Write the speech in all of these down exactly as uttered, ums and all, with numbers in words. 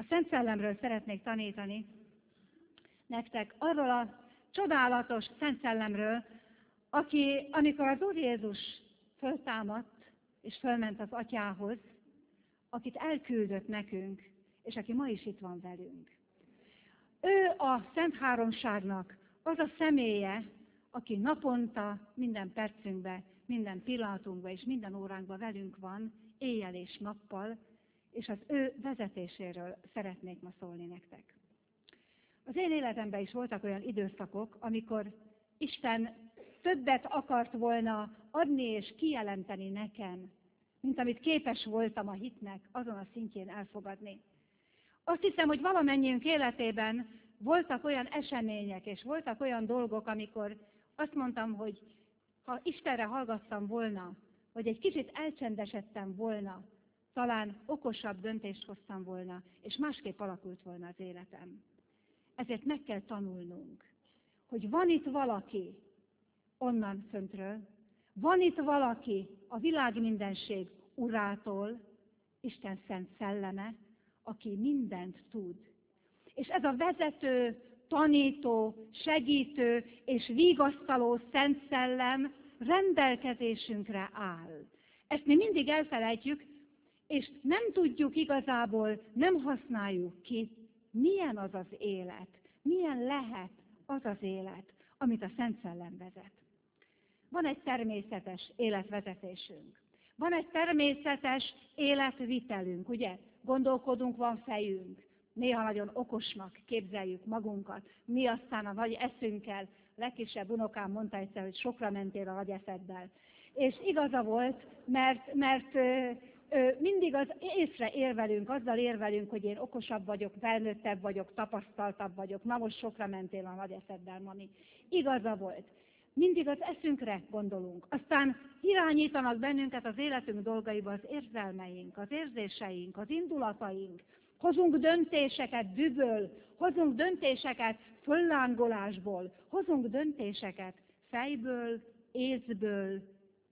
Szent Szellemről szeretnék tanítani nektek, arról a csodálatos Szent Szellemről, aki, amikor az Úr Jézus föltámadt, és fölment az Atyához, akit elküldött nekünk, és aki ma is itt van velünk. Ő a Szent Háromságnak az a személye, aki naponta, minden percünkben, minden pillanatunkban és minden óránkban velünk van, éjjel és nappal, és az ő vezetéséről szeretnék ma szólni nektek. Az én életemben is voltak olyan időszakok, amikor Isten többet akart volna adni és kijelenteni nekem, mint amit képes voltam a hitnek azon a szintjén elfogadni. Azt hiszem, hogy valamennyiünk életében voltak olyan események, és voltak olyan dolgok, amikor azt mondtam, hogy ha Istenre hallgattam volna, vagy egy kicsit elcsendesedtem volna, talán okosabb döntést hoztam volna, és másképp alakult volna az életem. Ezért meg kell tanulnunk, hogy van itt valaki onnan föntről, van itt valaki a világ mindenség Urától, Isten szent szelleme, aki mindent tud. És ez a vezető, tanító, segítő és vigasztaló szent szellem rendelkezésünkre áll. Ezt mi mindig elfelejtjük, és nem tudjuk igazából, nem használjuk ki, milyen az az élet, milyen lehet az az élet, amit a Szent Szellem vezet. Van egy természetes életvezetésünk. Van egy természetes életvitelünk, ugye? Gondolkodunk, van fejünk. Néha nagyon okosnak képzeljük magunkat. Mi aztán a nagy eszünkkel, legkisebb unokám mondta egyszer, hogy sokra mentél a nagy eszeddel. És igaza volt, mert, mert ö, ö, mindig az észre érvelünk, azzal érvelünk, hogy én okosabb vagyok, felnőttebb vagyok, tapasztaltabb vagyok. Na most sokra mentél a nagy eszeddel, mami. Igaza volt. Mindig az eszünkre gondolunk. Aztán irányítanak bennünket az életünk dolgaiba az érzelmeink, az érzéseink, az indulataink. Hozunk döntéseket dühből, hozunk döntéseket föllángolásból, hozunk döntéseket fejből, észből,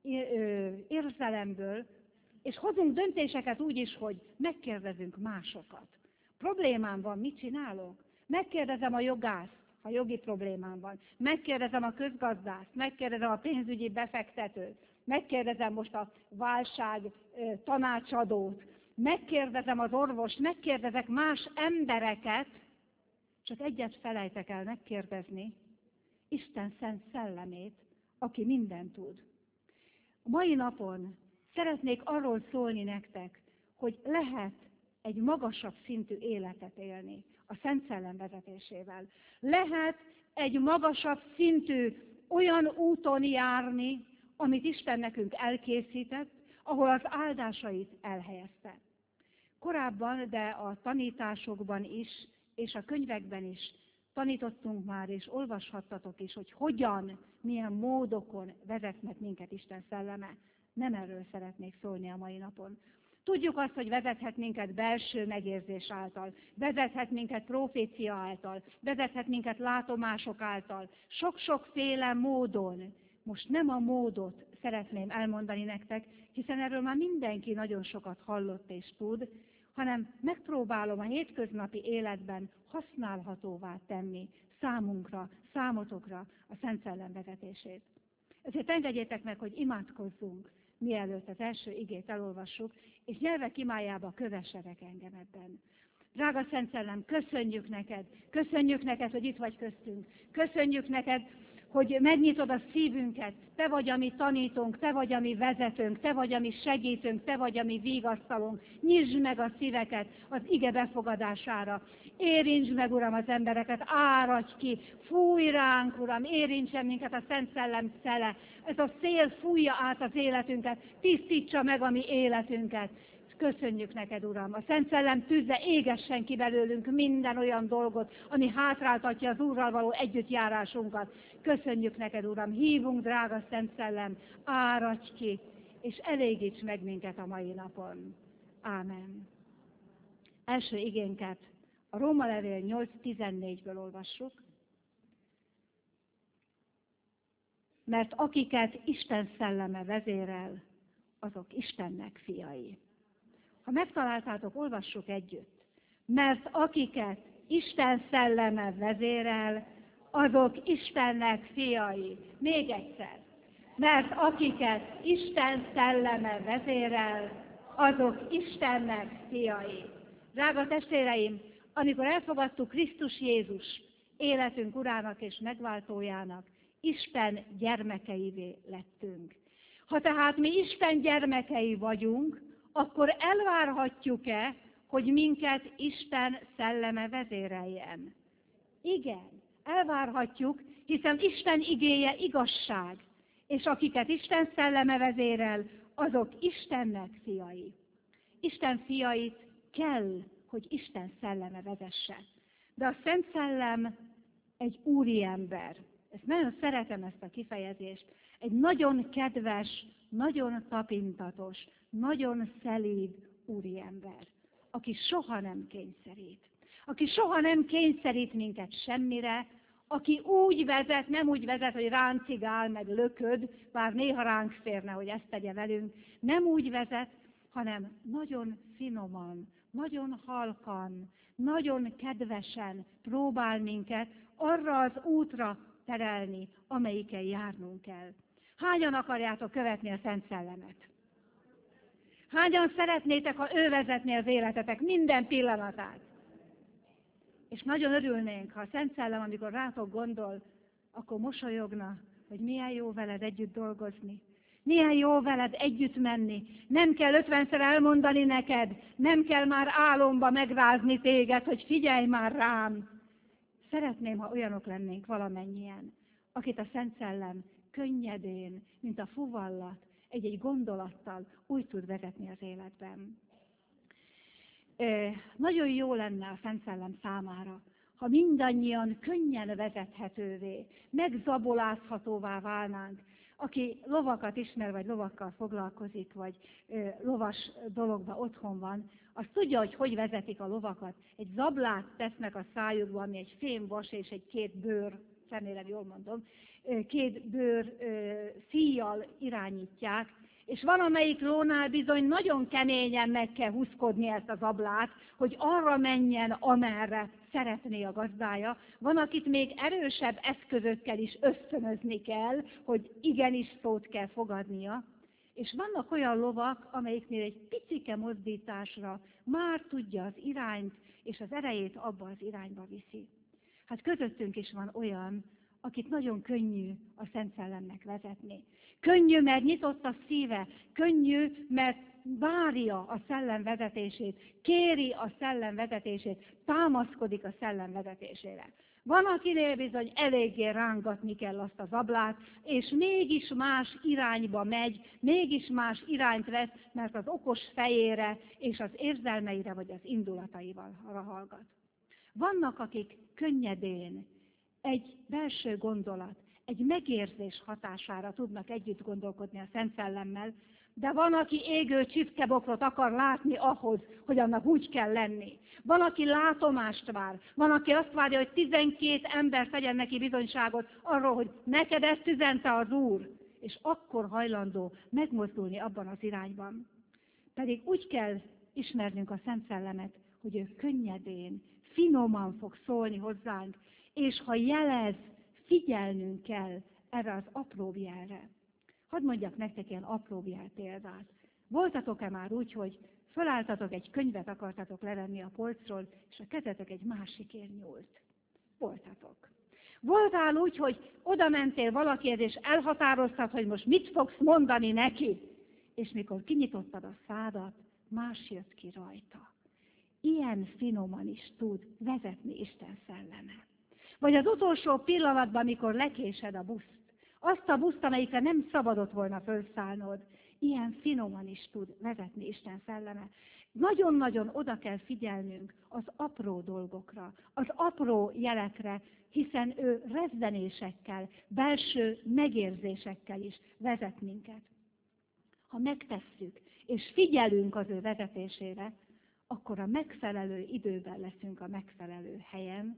érzelemből, és hozunk döntéseket úgy is, hogy megkérdezünk másokat. Problémám van, mit csinálok? Megkérdezem a jogászt, ha jogi problémám van. Megkérdezem a közgazdászt, megkérdezem a pénzügyi befektetőt, megkérdezem most a válság tanácsadót, megkérdezem az orvost, megkérdezek más embereket, csak egyet felejtek el megkérdezni, Isten szent szellemét, aki mindent tud. A mai napon szeretnék arról szólni nektek, hogy lehet egy magasabb szintű életet élni a Szent Szellem vezetésével. Lehet egy magasabb szintű olyan úton járni, amit Isten nekünk elkészített, ahol az áldásait elhelyezte. Korábban, de a tanításokban is, és a könyvekben is tanítottunk már, és olvashattatok is, hogy hogyan, milyen módokon vezetnek minket Isten szelleme. Nem erről szeretnék szólni a mai napon. Tudjuk azt, hogy vezethet minket belső megérzés által, vezethet minket profécia által, vezethet minket látomások által, sok-sokféle módon. Most nem a módot szeretném elmondani nektek, hiszen erről már mindenki nagyon sokat hallott és tud, hanem megpróbálom a hétköznapi életben használhatóvá tenni számunkra, számotokra a Szent Szellem vezetését. Ezért engedjétek meg, hogy imádkozzunk, mielőtt az első igét elolvassuk, és nyelvek imájába kövessetek engem ebben. Drága Szent Szellem, köszönjük neked, köszönjük neked, hogy itt vagy köztünk, köszönjük neked, hogy megnyitod a szívünket, te vagy a mi tanítónk, te vagy a mi vezetőnk, te vagy a mi segítőnk, te vagy a mi vigasztalónk. Nyisd meg a szíveket az ige befogadására. Érintsd meg, Uram, az embereket, áradj ki, fújj ránk, Uram, érintsen minket a Szent Szellem szele. Ez a szél fújja át az életünket, tisztítsa meg a mi életünket. Köszönjük neked, Uram! A Szent Szellem tűze égessen ki belőlünk minden olyan dolgot, ami hátráltatja az Úrral való együttjárásunkat. Köszönjük neked, Uram! Hívunk, drága Szent Szellem, áradj ki, és elégíts meg minket a mai napon. Ámen. Első igénket a Rómalevél nyolc tizennégyből olvassuk. Mert akiket Isten szelleme vezérel, azok Istennek fiai. Ha megtaláltátok, olvassuk együtt. mert akiket Isten szelleme vezérel, azok Istennek fiai. Még egyszer. Mert akiket Isten szelleme vezérel, azok Istennek fiai. Drága testvéreim, amikor elfogadtuk Krisztus Jézus életünk urának és megváltójának, Isten gyermekeivé lettünk. Ha tehát mi Isten gyermekei vagyunk, akkor elvárhatjuk-e, hogy minket Isten szelleme vezéreljen? Igen, elvárhatjuk, hiszen Isten igéje igazság, és akiket Isten szelleme vezérel, azok Istennek fiai. Isten fiait kell, hogy Isten szelleme vezesse. De a Szent Szellem egy úriember. Ezt nagyon szeretem, ezt a kifejezést. Egy nagyon kedves, nagyon tapintatos, nagyon szelíd úriember, aki soha nem kényszerít. Aki soha nem kényszerít minket semmire, aki úgy vezet, nem úgy vezet, hogy ráncigál, meg lököd, bár néha ránk férne, hogy ezt tegye velünk, nem úgy vezet, hanem nagyon finoman, nagyon halkan, nagyon kedvesen próbál minket arra az útra terelni, amelyiken járnunk kell. Hányan akarjátok követni a Szent Szellemet? Hányan szeretnétek, ha ő vezetné az életetek minden pillanatát? És nagyon örülnénk, ha a Szent Szellem, amikor rátok gondol, akkor mosolyogna, hogy milyen jó veled együtt dolgozni. Milyen jó veled együtt menni. Nem kell ötvenszer elmondani neked, nem kell már álomba megrázni téged, hogy figyelj már rám. Szeretném, ha olyanok lennénk valamennyien, akit a Szent Szellem könnyedén, mint a fuvallat, egy-egy gondolattal úgy tud vezetni az életben. E, nagyon jó lenne a Szent Szellem számára, ha mindannyian könnyen vezethetővé, megzabolázhatóvá válnánk. Aki lovakat ismer, vagy lovakkal foglalkozik, vagy ö, lovas dologban otthon van, az tudja, hogy hogy vezetik a lovakat. Egy zablát tesznek a szájukba, ami egy fémvas és egy két bőr, remélem jól mondom, két bőr ö, szíjjal irányítják, és van, amelyik lónál bizony nagyon keményen meg kell húzkodni ezt a zablát, hogy arra menjen, amerre szeretné a gazdája. Van, akit még erősebb eszközökkel is ösztönözni kell, hogy igenis szót kell fogadnia. És vannak olyan lovak, amelyiknél egy picike mozdításra már tudja az irányt, és az erejét abba az irányba viszi. Hát közöttünk is van olyan, akit nagyon könnyű a Szent Szellemnek vezetni. Könnyű, mert nyitott a szíve, könnyű, mert várja a szellem vezetését, kéri a szellem vezetését, támaszkodik a szellem vezetésére. Van, akinél bizony eléggé rángatni kell azt a zablát, és mégis más irányba megy, mégis más irányt vesz, mert az okos fejére és az érzelmeire vagy az indulataival hallgat. Vannak, akik könnyedén egy belső gondolat, egy megérzés hatására tudnak együtt gondolkodni a Szent Szellemmel, de van, aki égő csipkebokrot akar látni ahhoz, hogy annak úgy kell lenni. Van, aki látomást vár, van, aki azt várja, hogy tizenkét ember tegyen neki bizonyságot arról, hogy neked ezt üzente az Úr, és akkor hajlandó megmozdulni abban az irányban. Pedig úgy kell ismernünk a Szent Szellemet, hogy ő könnyedén, finoman fog szólni hozzánk, és ha jelez, figyelnünk kell erre az apróbb jelre. Hadd mondjak nektek ilyen apróbb jel példát. Voltatok-e már úgy, hogy fölálltatok egy könyvet, akartatok levenni a polcról, és a kezetek egy másikért nyúlt? Voltatok. Voltál úgy, hogy oda mentél valakihez, és elhatároztad, hogy most mit fogsz mondani neki, és mikor kinyitottad a szádat, más jött ki rajta. Ilyen finoman is tud vezetni Isten szelleme. Vagy az utolsó pillanatban, amikor lekésed a buszt, azt a buszt, amelyikre nem szabadott volna felszállnod, ilyen finoman is tud vezetni Isten szelleme. Nagyon-nagyon oda kell figyelnünk az apró dolgokra, az apró jelekre, hiszen ő rezzenésekkel, belső megérzésekkel is vezet minket. Ha megtesszük, és figyelünk az ő vezetésére, akkor a megfelelő időben leszünk a megfelelő helyen,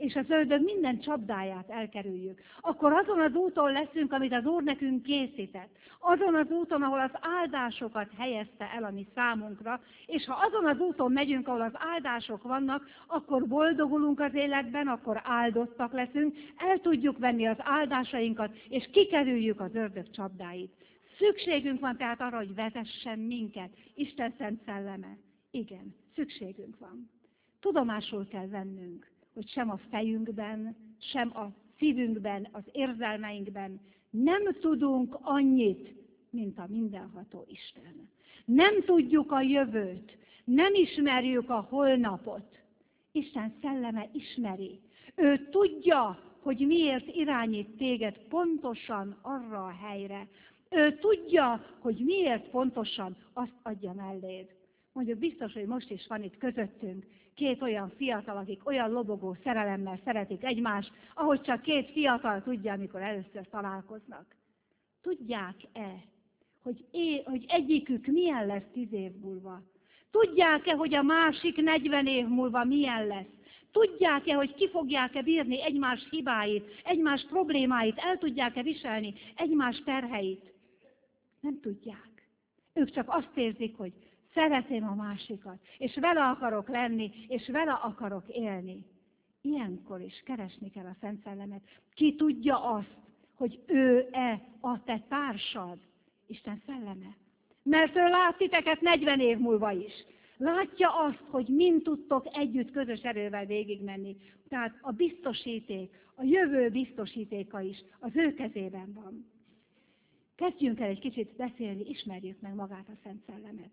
és az ördög minden csapdáját elkerüljük, akkor azon az úton leszünk, amit az Úr nekünk készített. Azon az úton, ahol az áldásokat helyezte el a mi számunkra, és ha azon az úton megyünk, ahol az áldások vannak, akkor boldogulunk az életben, akkor áldottak leszünk, el tudjuk venni az áldásainkat, és kikerüljük az ördög csapdáit. Szükségünk van tehát arra, hogy vezessen minket Isten szent szelleme. Igen, szükségünk van. Tudomásul kell vennünk, hogy sem a fejünkben, sem a szívünkben, az érzelmeinkben nem tudunk annyit, mint a mindenható Isten. Nem tudjuk a jövőt, nem ismerjük a holnapot. Isten szelleme ismeri. Ő tudja, hogy miért irányít téged pontosan arra a helyre. Ő tudja, hogy miért pontosan azt adja melléd. Mondjuk biztos, hogy most is van itt közöttünk két olyan fiatal, akik olyan lobogó szerelemmel szeretik egymást, ahogy csak két fiatal tudja, amikor először találkoznak. Tudják-e, hogy, é, hogy egyikük milyen lesz tíz év múlva? Tudják-e, hogy a másik negyven év múlva milyen lesz? Tudják-e, hogy ki fogják-e bírni egymás hibáit, egymás problémáit, el tudják-e viselni egymás terheit? Nem tudják. Ők csak azt érzik, hogy szeretem a másikat, és vele akarok lenni, és vele akarok élni. Ilyenkor is keresni kell a Szent Szellemet. Ki tudja azt, hogy ő-e a te társad, Isten szelleme? Mert ő lát titeket negyven év múlva is. Látja azt, hogy mind tudtok együtt közös erővel végigmenni. Tehát a biztosíték, a jövő biztosítéka is az ő kezében van. Kezdjünk el egy kicsit beszélni, ismerjük meg magát a Szent Szellemet.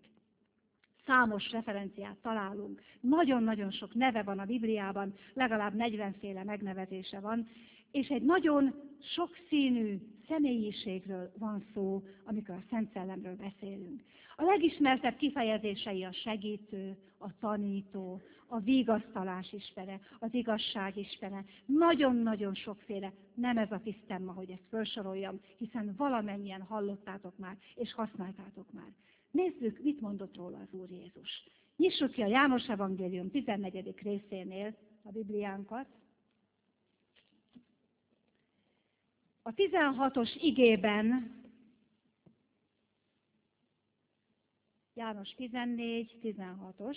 Számos referenciát találunk, nagyon-nagyon sok neve van a Bibliában, legalább negyvenféle megnevezése van, és egy nagyon sokszínű személyiségről van szó, amikor a Szent Szellemről beszélünk. A legismertebb kifejezései a segítő, a tanító, a vigasztalás istene, az igazság istene. Nagyon-nagyon sokféle, nem ez a tisztem ma, hogy ezt felsoroljam, hiszen valamennyien hallottátok már, és használtátok már. Nézzük, mit mondott róla az Úr Jézus. Nyissuk ki a János Evangélium tizennegyedik részénél a Bibliánkat. A tizenhatos igében, János tizennégy, tizenhatos,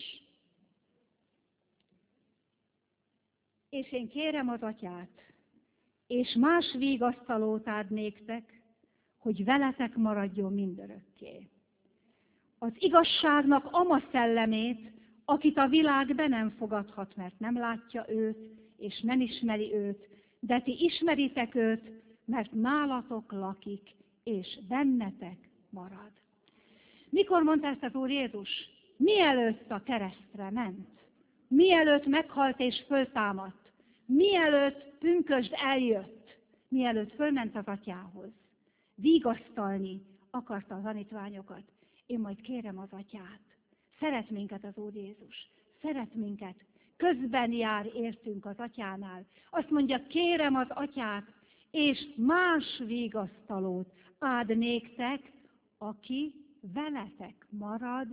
és én kérem az Atyát, és más vigasztalót ad néktek, hogy veletek maradjon mindörökké. Az igazságnak ama szellemét, akit a világ be nem fogadhat, mert nem látja őt, és nem ismeri őt, de ti ismeritek őt, mert nálatok lakik, és bennetek marad. Mikor mondta ezt az Úr Jézus? Mielőtt a keresztre ment, mielőtt meghalt és föltámadt, mielőtt pünkösd eljött, mielőtt fölment az Atyához, vigasztalni akarta a tanítványokat. Én majd kérem az Atyát. Szeret minket az Úr Jézus. Szeret minket. Közben jár értünk az Atyánál. Azt mondja, kérem az Atyát, és más vigasztalót áld néktek, aki veletek marad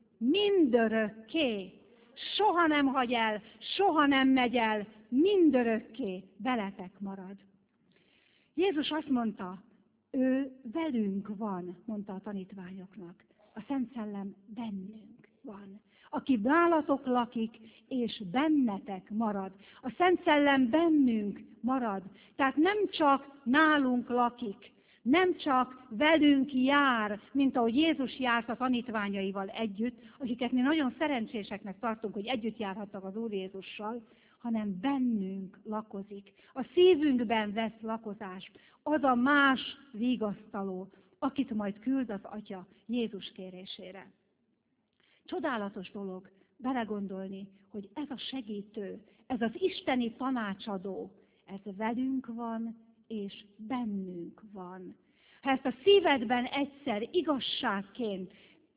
mindörökké. Soha nem hagy el, soha nem megy el, mindörökké veletek marad. Jézus azt mondta, ő velünk van, mondta a tanítványoknak. A Szent Szellem bennünk van. Aki nálatok lakik, és bennetek marad. A Szent Szellem bennünk marad. Tehát nem csak nálunk lakik, nem csak velünk jár, mint ahogy Jézus járt a tanítványaival együtt, akiket mi nagyon szerencséseknek tartunk, hogy együtt járhattak az Úr Jézussal, hanem bennünk lakozik. A szívünkben vesz lakozást. Az a más vigasztaló, akit majd küld az Atya Jézus kérésére. Csodálatos dolog belegondolni, hogy ez a segítő, ez az isteni tanácsadó, ez velünk van, és bennünk van. Ha ezt a szívedben egyszer igazságként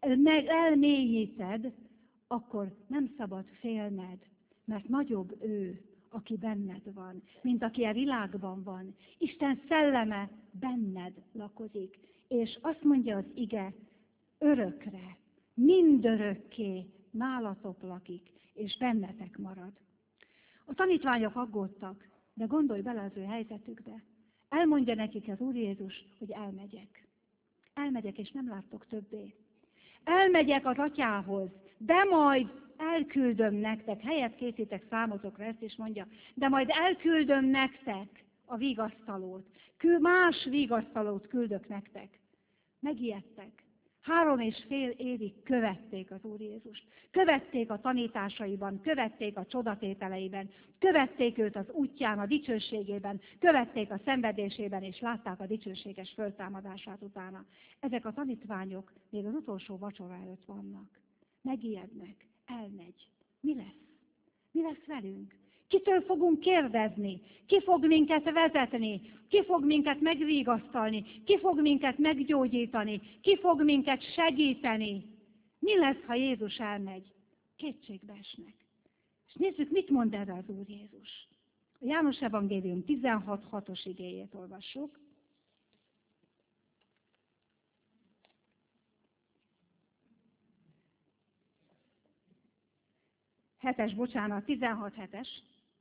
elmélyíted, akkor nem szabad félned, mert nagyobb ő, aki benned van, mint aki a világban van. Isten szelleme benned lakozik, és azt mondja az ige, örökre, mindörökké nálatok lakik, és bennetek marad. A tanítványok aggódtak, de gondolj bele az ő helyzetükbe. Elmondja nekik az Úr Jézus, hogy elmegyek. Elmegyek, és nem láttok többé. Elmegyek az atyához, de majd elküldöm nektek, helyet készítek számotokra, ezt is mondja, de majd elküldöm nektek a vigasztalót. Más vigasztalót küldök nektek. Megijedtek. Három és fél évig követték az Úr Jézust. Követték a tanításaiban, követték a csodatételeiben, követték őt az útján, a dicsőségében, követték a szenvedésében, és látták a dicsőséges föltámadását utána. Ezek a tanítványok még az utolsó vacsora előtt vannak. Megijednek, elmegy. Mi lesz? Mi lesz velünk? Kitől fogunk kérdezni? Ki fog minket vezetni? Ki fog minket megvigasztalni? Ki fog minket meggyógyítani? Ki fog minket segíteni? Mi lesz, ha Jézus elmegy? Kétségbe esnek. És nézzük, mit mond erre az Úr Jézus. A János Evangélium tizenhat hatos igéjét olvassuk. Hetes, bocsánat, tizenhat hetes.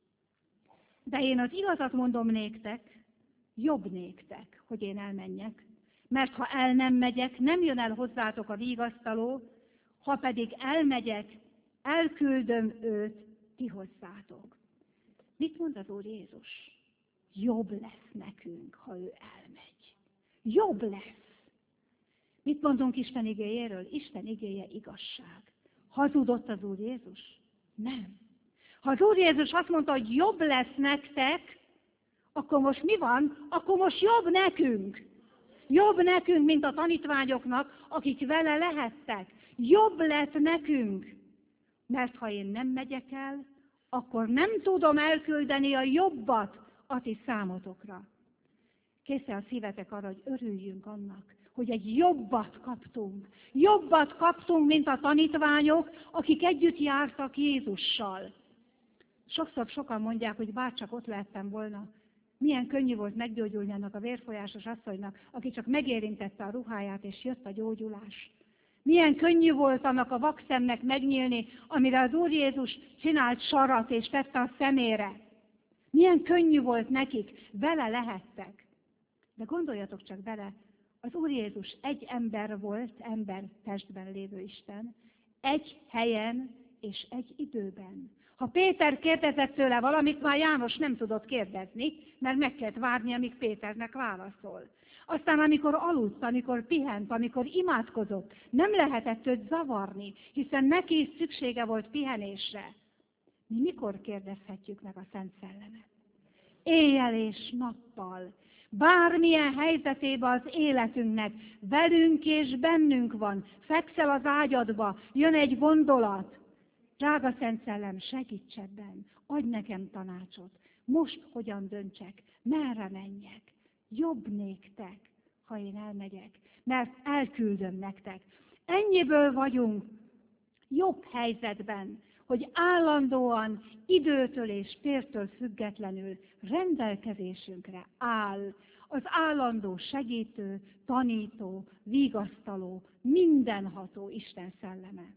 De én az igazat mondom néktek, jobb néktek, hogy én elmenjek. Mert ha el nem megyek, nem jön el hozzátok a vigasztaló, ha pedig elmegyek, elküldöm őt ti hozzátok. Mit mond az Úr Jézus? Jobb lesz nekünk, ha ő elmegy. Jobb lesz. Mit mondunk Isten igéjéről? Isten igéje igazság. Hazudott az Úr Jézus? Nem. Ha az Úr Jézus azt mondta, hogy jobb lesz nektek, akkor most mi van? Akkor most jobb nekünk. Jobb nekünk, mint a tanítványoknak, akik vele lehettek. Jobb lett nekünk. Mert ha én nem megyek el, akkor nem tudom elküldeni a jobbat a ti számotokra. Kész a szívetek arra, hogy örüljünk annak, hogy egy jobbat kaptunk. Jobbat kaptunk, mint a tanítványok, akik együtt jártak Jézussal. Sokszor sokan mondják, hogy bárcsak ott lehettem volna. Milyen könnyű volt meggyógyulni annak a vérfolyásos asszonynak, aki csak megérintette a ruháját, és jött a gyógyulás. Milyen könnyű volt annak a vakszemnek megnyílni, amire az Úr Jézus csinált sarat, és tette a szemére. Milyen könnyű volt nekik, vele lehettek. De gondoljatok csak bele, az Úr Jézus egy ember volt, ember testben lévő Isten, egy helyen és egy időben. Ha Péter kérdezett tőle valamit, már János nem tudott kérdezni, mert meg kellett várni, amíg Péternek válaszol. Aztán, amikor aludt, amikor pihent, amikor imádkozott, nem lehetett őt zavarni, hiszen neki is szüksége volt pihenésre. Mi mikor kérdezhetjük meg a Szent Szellemet? Éjjel és nappal. Bármilyen helyzetében az életünknek, velünk és bennünk van, fekszel az ágyadba, jön egy gondolat. Drága Szent Szellem, segíts ebben, adj nekem tanácsot. Most hogyan döntsek, merre menjek? Jobb néktek, ha én elmegyek, mert elküldöm nektek. Ennyiből vagyunk jobb helyzetben, hogy állandóan időtől és tértől függetlenül rendelkezésünkre áll az állandó segítő, tanító, vigasztaló, mindenható Isten szelleme.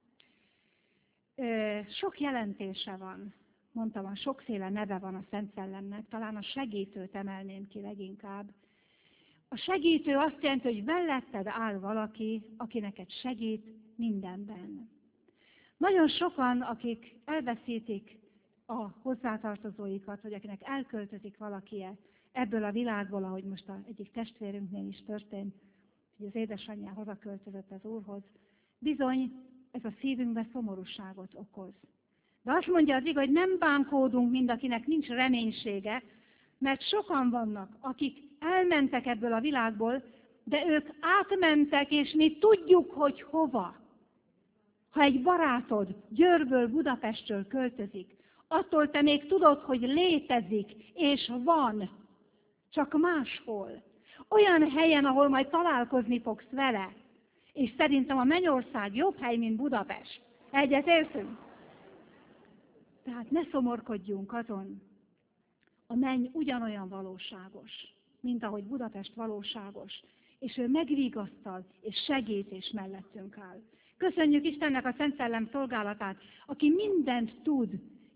Sok jelentése van, mondtam, a sokféle neve van a Szent Szellemnek, talán a segítőt emelném ki leginkább. A segítő azt jelenti, hogy melletted áll valaki, aki neked segít mindenben. Nagyon sokan, akik elveszítik a hozzátartozóikat, vagy akinek elköltözik valaki ebből a világból, ahogy most a egyik testvérünknél is történt, hogy az édesanyja hazaköltözött az Úrhoz, bizony ez a szívünkbe szomorúságot okoz. De azt mondja az igaz, hogy nem bánkódunk mind, akinek nincs reménysége, mert sokan vannak, akik elmentek ebből a világból, de ők átmentek, és mi tudjuk, hogy hova. Ha egy barátod Győrből, Budapestről költözik, attól te még tudod, hogy létezik, és van, csak máshol. Olyan helyen, ahol majd találkozni fogsz vele. És szerintem a Mennyország jobb hely, mint Budapest. Egyet értünk? Tehát ne szomorkodjunk azon. A menny ugyanolyan valóságos, mint ahogy Budapest valóságos. És ő megvigasztal, és segít, és mellettünk áll. Köszönjük Istennek a Szent Szellem szolgálatát, aki mindent tud,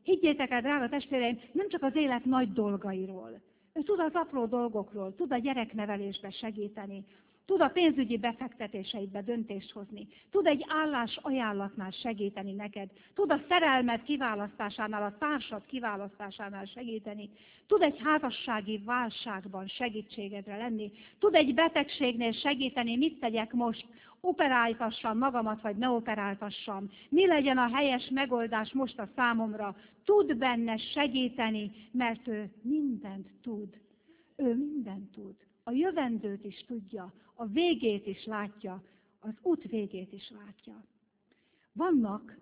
Higgyétek el, drága testvéreim, nem csak az élet nagy dolgairól. Ő tud az apró dolgokról, tud a gyereknevelésbe segíteni, tud a pénzügyi befektetéseidbe döntést hozni, tud egy állás ajánlatnál segíteni neked, tud a szerelmed kiválasztásánál, a társad kiválasztásánál segíteni, tud egy házassági válságban segítségedre lenni, tud egy betegségnél segíteni, mit tegyek most, operáltassam magamat, vagy ne operáltassam, mi legyen a helyes megoldás most a számomra, tud benne segíteni, mert ő mindent tud. Ő mindent tud. A jövendőt is tudja, a végét is látja, az út végét is látja. Vannak,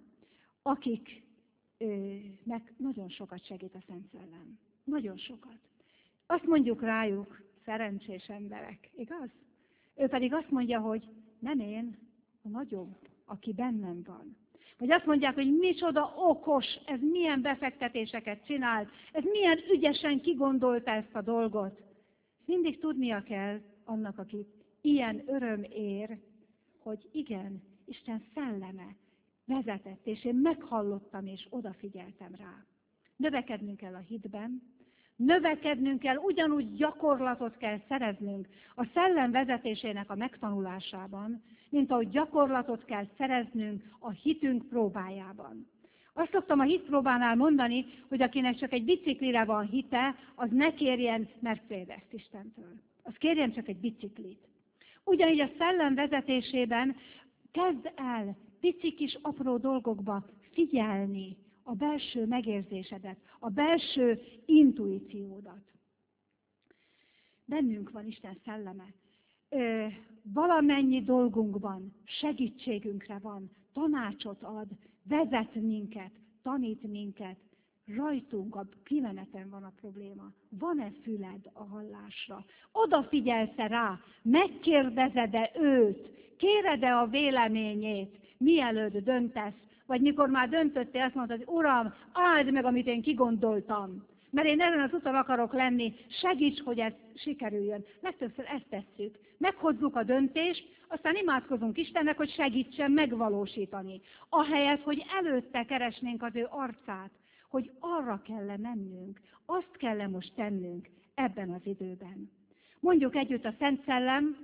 akiknek nagyon sokat segít a Szent Szellem. Nagyon sokat. Azt mondjuk rájuk, szerencsés emberek, igaz? Ő pedig azt mondja, hogy nem én, a nagyobb, aki bennem van. Vagy azt mondják, hogy micsoda okos, ez milyen befektetéseket csinál, ez milyen ügyesen kigondolta ezt a dolgot. Mindig tudnia kell annak, akit ilyen öröm ér, hogy igen, Isten szelleme vezetett, és én meghallottam, és odafigyeltem rá. Növekednünk kell a hitben, növekednünk kell, ugyanúgy gyakorlatot kell szereznünk a szellem vezetésének a megtanulásában, mint ahogy gyakorlatot kell szereznünk a hitünk próbájában. Azt szoktam a hitpróbánál mondani, hogy akinek csak egy biciklire van hite, az ne kérjen Mercedes-t Istentől. Az kérjen csak egy biciklit. Ugyanígy a szellem vezetésében kezd el pici kis apró dolgokba figyelni a belső megérzésedet, a belső intuíciódat. Bennünk van Isten szelleme. Ö, valamennyi dolgunkban segítségünkre van, tanácsot ad, vezet minket, tanít minket. Rajtunk a kimeneten van a probléma. Van-e füled a hallásra? Odafigyelsz-e rá? Megkérdezed-e őt? Kéred-e a véleményét, mielőtt döntesz? Vagy mikor már döntöttél, azt mondtad, hogy Uram, áld meg, amit én kigondoltam. Mert én ezen az úton akarok lenni, segíts, hogy ez sikerüljön. Legtöbbször ezt tesszük. Meghozzuk a döntést, aztán imádkozunk Istennek, hogy segítsen megvalósítani. Ahelyett, hogy előtte keresnénk az ő arcát, hogy arra kell mennünk, azt kell most tennünk ebben az időben. Mondjuk együtt, a Szent Szellem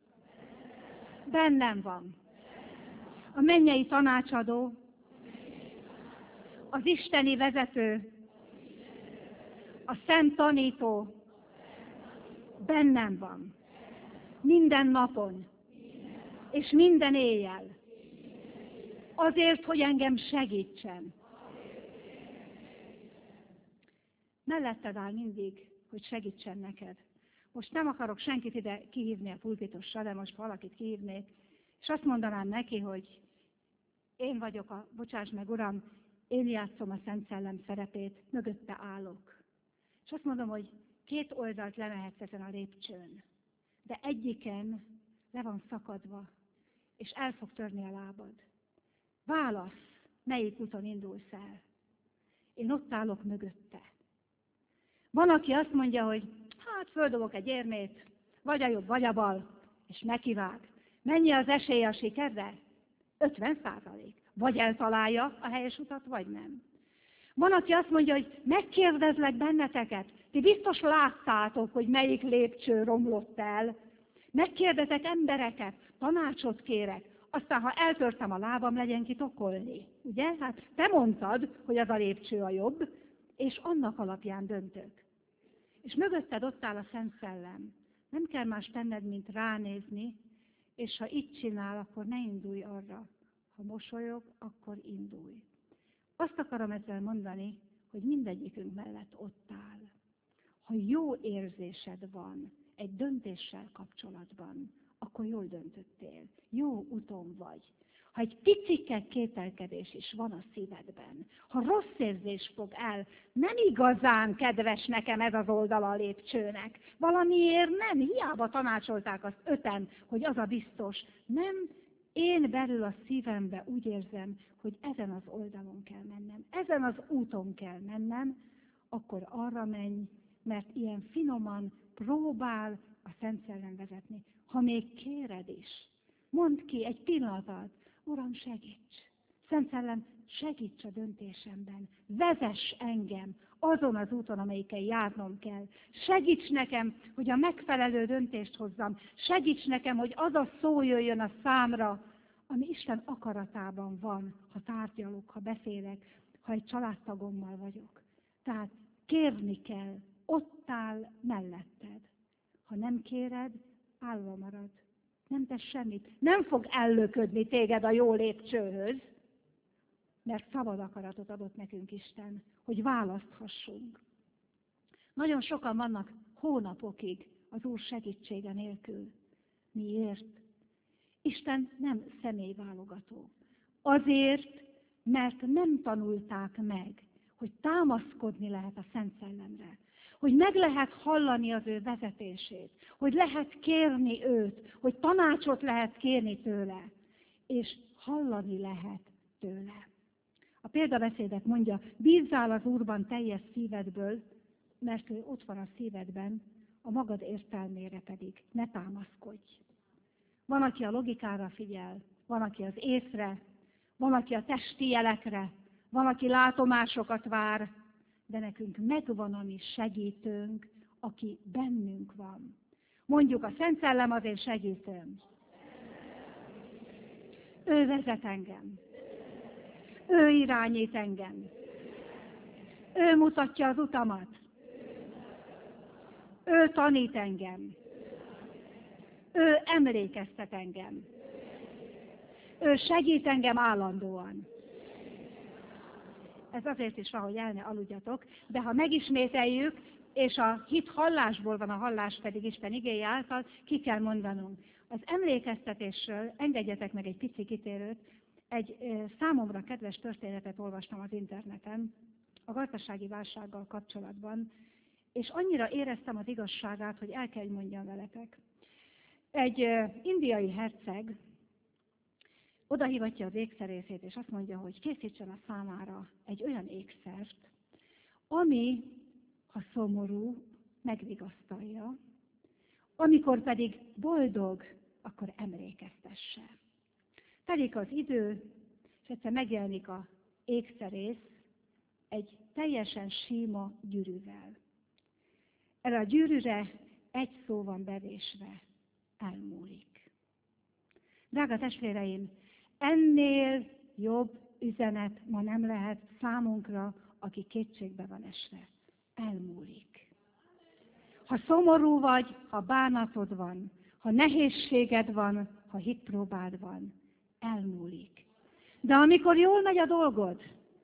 bennem van. A mennyei tanácsadó, az isteni vezető, a szent tanító bennem van. Minden napon és minden éjjel. Azért, hogy engem segítsen. Melletted áll mindig, hogy segítsen neked. Most nem akarok senkit ide kihívni a pulpitosra, de most valakit kihívnék, és azt mondanám neki, hogy én vagyok a, bocsáss meg, Uram, én játszom a Szent Szellem szerepét, mögötte állok. És azt mondom, hogy két oldalt lemehetsz ezen a lépcsőn, de egyiken le van szakadva, és el fog törni a lábad. Válasz, melyik úton indulsz el. Én ott állok mögötte. Van, aki azt mondja, hogy hát földobok egy érmét, vagy a jobb, vagy a bal, és nekivág. Mennyi az esélye a sikerre? ötven százalék. Vagy eltalálja a helyes utat, vagy nem. Van, aki azt mondja, hogy megkérdezlek benneteket, ti biztos láttátok, hogy melyik lépcső romlott el. Megkérdezek embereket, tanácsot kérek, aztán ha eltörtem a lábam, legyen kitokolni. Ugye? Hát te mondtad, hogy az a lépcső a jobb, és annak alapján döntök. És mögötted ott áll a Szent Szellem. Nem kell más tenned, mint ránézni, és ha így csinál, akkor ne indulj arra. Ha mosolyog, akkor indulj. Azt akarom ezzel mondani, hogy mindegyikünk mellett ott áll. Ha jó érzésed van egy döntéssel kapcsolatban, akkor jól döntöttél. Jó úton vagy. Ha egy picike kételkedés is van a szívedben, ha rossz érzés fog el, nem igazán kedves nekem ez az oldala a lépcsőnek. Valamiért nem, hiába tanácsolták azt öten, hogy az a biztos. Nem, én belül a szívembe úgy érzem, hogy ezen az oldalon kell mennem, ezen az úton kell mennem, akkor arra menj, mert ilyen finoman próbál a Szent Szellem vezetni. Ha még kéred is, mondd ki egy pillanat alatt, Uram, segíts! Szent Szellem, segíts a döntésemben, vezess engem azon az úton, amelyiken járnom kell. Segíts nekem, hogy a megfelelő döntést hozzam. Segíts nekem, hogy az a szó jöjjön a számra, ami Isten akaratában van, ha tárgyalok, ha beszélek, ha egy családtagommal vagyok. Tehát kérni kell, ott áll melletted. Ha nem kéred, állva marad. Nem tesz semmit. Nem fog ellöködni téged a jó lépcsőhöz, mert szabad akaratot adott nekünk Isten, hogy választhassunk. Nagyon sokan vannak hónapokig az Úr segítsége nélkül. Miért? Isten nem személyválogató. Azért, mert nem tanulták meg, hogy támaszkodni lehet a Szent Szellemre, hogy meg lehet hallani az ő vezetését, hogy lehet kérni őt, hogy tanácsot lehet kérni tőle, és hallani lehet tőle. A példabeszédet mondja, bízzál az Úrban teljes szívedből, mert ő ott van a szívedben, a magad értelmére pedig ne támaszkodj. Van, aki a logikára figyel, van, aki az észre, van, aki a testi jelekre, van, aki látomásokat vár, de nekünk megvan a mi segítőnk, aki bennünk van. Mondjuk, a Szent Szellem az én segítőm. Ő vezet engem. Ő irányít engem. Ő mutatja az utamat. Ő tanít engem. Ő emlékeztet engem. Ő segít engem állandóan. Ez azért is van, hogy el ne aludjatok, de ha megismételjük, és a hit hallásból van, a hallás pedig Isten igéje által, ki kell mondanunk. Az emlékeztetésről engedjetek meg egy pici kitérőt. Egy számomra kedves történetet olvastam az interneten a gazdasági válsággal kapcsolatban, és annyira éreztem az igazságát, hogy el kell, hogy mondjam veletek. Egy indiai herceg odahívatja az ékszerészét, és azt mondja, hogy készítsen a számára egy olyan ékszert, ami, ha szomorú, megvigasztalja, amikor pedig boldog, akkor emlékeztesse. Telik az idő, és egyszer megjelenik az ékszerész egy teljesen sima gyűrűvel. Erre a gyűrűre egy szó van bevésve, elmúlik. Drága testvéreim, ennél jobb üzenet ma nem lehet számunkra, aki kétségbe van esve. Elmúlik. Ha szomorú vagy, ha bánatod van, ha nehézséged van, ha hitpróbád van, elmúlik. De amikor jól megy a dolgod,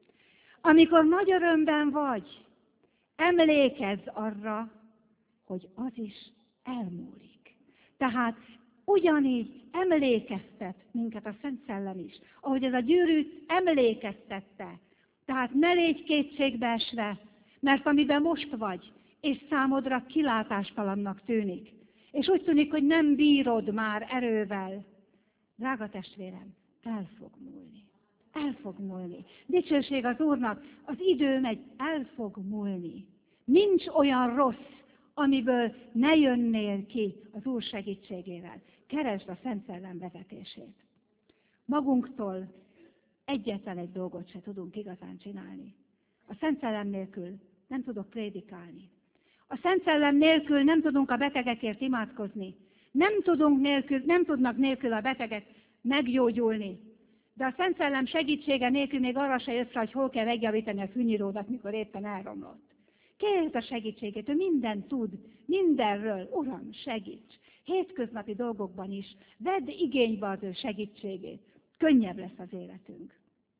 amikor nagy örömben vagy, emlékezz arra, hogy az is elmúlik. Tehát ugyanígy emlékeztet minket a Szent Szellem is, ahogy ez a gyűrűt emlékeztette. Tehát ne légy kétségbeesve, mert amiben most vagy, és számodra kilátástalannak tűnik, és úgy tűnik, hogy nem bírod már erővel, drága testvérem, el fog múlni. El fog múlni. Dicsőség az Úrnak, az idő megy, el fog múlni. Nincs olyan rossz, amiből ne jönnél ki az Úr segítségével. Keresd a Szent Szellem vezetését. Magunktól egyetlen egy dolgot se tudunk igazán csinálni. A Szent Szellem nélkül nem tudok prédikálni. A Szent Szellem nélkül nem tudunk a betegekért imádkozni. Nem, tudunk nélkül, nem tudnak nélkül a betegek meggyógyulni. De a Szent Szellem segítsége nélkül még arra se jössz rá, hogy hol kell megjavítani a fűnyíródat, mikor éppen elromlott. Kérd a segítségét, ő mindent tud, mindenről. Uram, segíts! Hétköznapi dolgokban is vedd igénybe az ő segítségét. Könnyebb lesz az életünk.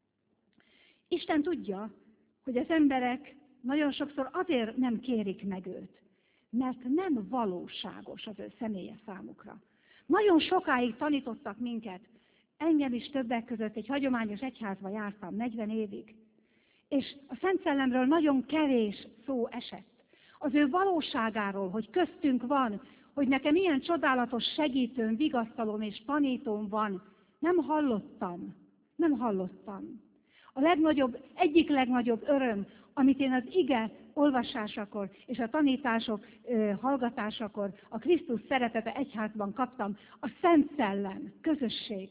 Isten tudja, hogy az emberek nagyon sokszor azért nem kérik meg őt, mert nem valóságos az ő személye számukra. Nagyon sokáig tanítottak minket, engem is többek között egy hagyományos egyházba jártam, negyven évig, és a Szent Szellemről nagyon kevés szó esett. Az ő valóságáról, hogy köztünk van, hogy nekem ilyen csodálatos segítőm, vigasztalom és tanítóm van, nem hallottam, nem hallottam. A legnagyobb, egyik legnagyobb öröm, amit én az ige olvasásakor és a tanítások ö, hallgatásakor a Krisztus szeretete egyházban kaptam, a Szent Szellem közössége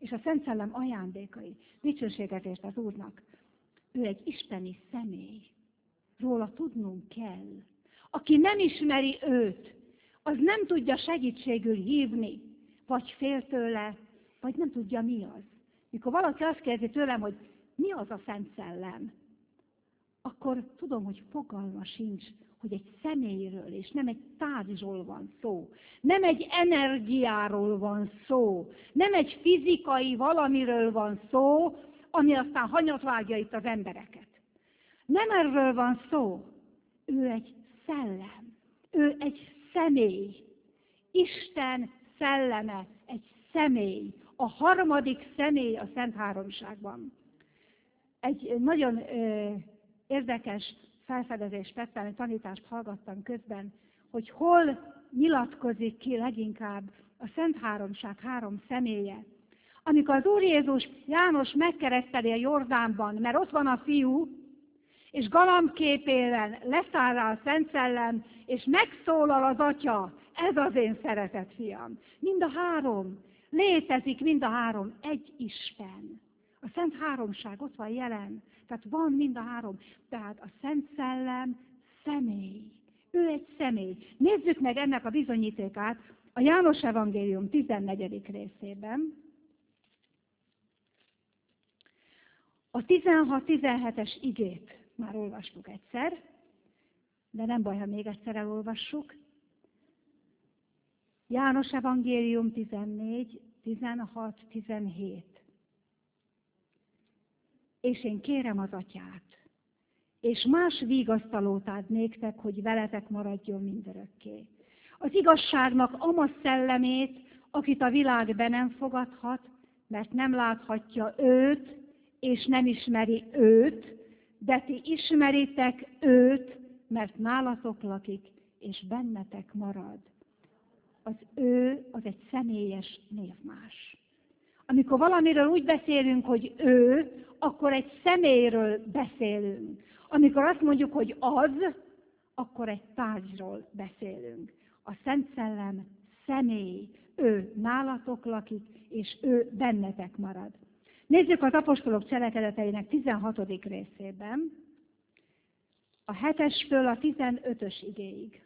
és a Szent Szellem ajándékai. Dicsőséget az Úrnak. Ő egy isteni személy. Róla tudnunk kell. Aki nem ismeri őt, az nem tudja segítségül hívni, vagy fél tőle, vagy nem tudja, mi az. Mikor valaki azt kérdezi tőlem, hogy mi az a Szent Szellem, akkor tudom, hogy fogalma sincs, hogy egy személyről, és nem egy tárgyról van szó. Nem egy energiáról van szó. Nem egy fizikai valamiről van szó, ami aztán hanyat vágja itt az embereket. Nem erről van szó. Ő egy szellem. Ő egy személy. Isten szelleme, egy személy. A harmadik személy a Szent Háromságban. Egy nagyon ö, érdekes felfedezést tettem, egy tanítást hallgattam közben, hogy hol nyilatkozik ki leginkább a Szent Háromság három személye. Amikor az Úr Jézus János megkereszteli a Jordánban, mert ott van a fiú, és galambképében leszáll rá a Szent Szellem, és megszólal az Atya, ez az én szeretett fiam. Mind a három létezik, mind a három egy Isten. A Szent Háromság ott van jelen, tehát van mind a három. Tehát a Szent Szellem személy. Ő egy személy. Nézzük meg ennek a bizonyítékát a János Evangélium tizennegyedik részében. A tizenhat-tizenhetes igét már olvastuk egyszer, de nem baj, ha még egyszer elolvassuk. János Evangélium tizennégy, tizenhat, tizenhét. És én kérem az Atyát, és más vigasztalót ad néktek, hogy veletek maradjon mindörökké. Az igazságnak ama szellemét, akit a világ be nem fogadhat, mert nem láthatja őt, és nem ismeri őt, de ti ismeritek őt, mert nálatok lakik, és bennetek marad. Az ő az egy személyes névmás. Amikor valamiről úgy beszélünk, hogy ő, akkor egy személyről beszélünk. Amikor azt mondjuk, hogy az, akkor egy tárgyról beszélünk. A Szent Szellem személy, ő nálatok lakik, és ő bennetek marad. Nézzük az apostolok cselekedeteinek tizenhatodik részében, a hetestől a tizenötös igéig.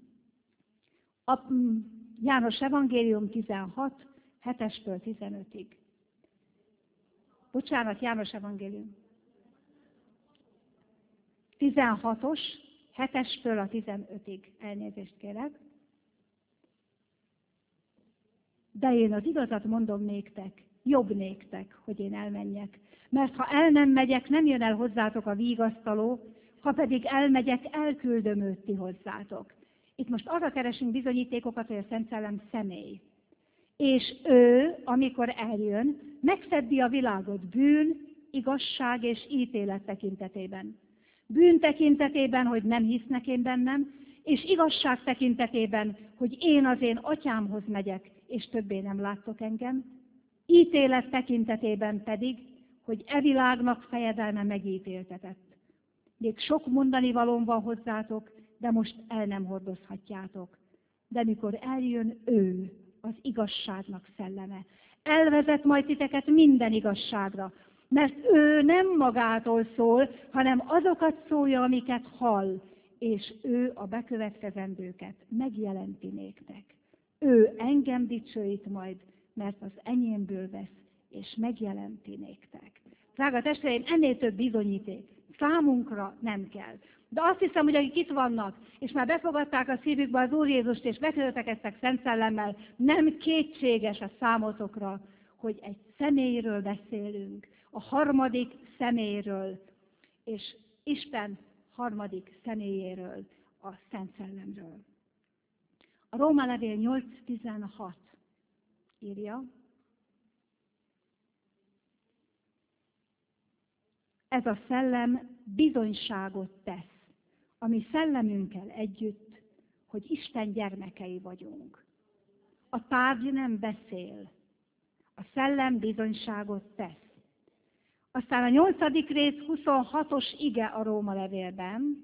A János Evangélium tizenhat, hetestől tizenötig. Bocsánat, János Evangélium. tizenhatos, hetestől a tizenötig. Elnézést kérek. De én az igazat mondom néktek, jobb néktek, hogy én elmenjek. Mert ha el nem megyek, nem jön el hozzátok a vigasztaló, ha pedig elmegyek, elküldöm őt ti hozzátok. Itt most arra keresünk bizonyítékokat, hogy a Szent Szellem személy. És ő, amikor eljön, megszeddi a világot bűn, igazság és ítélet tekintetében. Bűn tekintetében, hogy nem hisznek én bennem, és igazság tekintetében, hogy én az én atyámhoz megyek, és többé nem láttok engem. Ítélet tekintetében pedig, hogy e világnak fejedelme megítéltetett. Még sok mondani valóm van hozzátok, de most el nem hordozhatjátok. De mikor eljön ő, az igazságnak szelleme, elvezet majd titeket minden igazságra, mert ő nem magától szól, hanem azokat szólja, amiket hall, és ő a bekövetkezendőket megjelenti néktek. Ő engem dicsőít majd, mert az enyémből vesz, és megjelenti néktek. Drága testvéreim, ennél több bizonyíték számunkra nem kell. De azt hiszem, hogy akik itt vannak, és már befogadták a szívükbe az Úr Jézust, és beköltekeztek Szent Szellemmel, nem kétséges a számotokra, hogy egy személyről beszélünk, a harmadik személyről, és Isten harmadik személyéről, a Szent Szellemről. A Róma levél nyolc tizenhat írja, ez a szellem bizonyságot tesz, a mi szellemünkkel együtt, hogy Isten gyermekei vagyunk. A tárgy nem beszél, a szellem bizonyságot tesz. Aztán a nyolcadik rész huszonhatos ige a Róma levélben,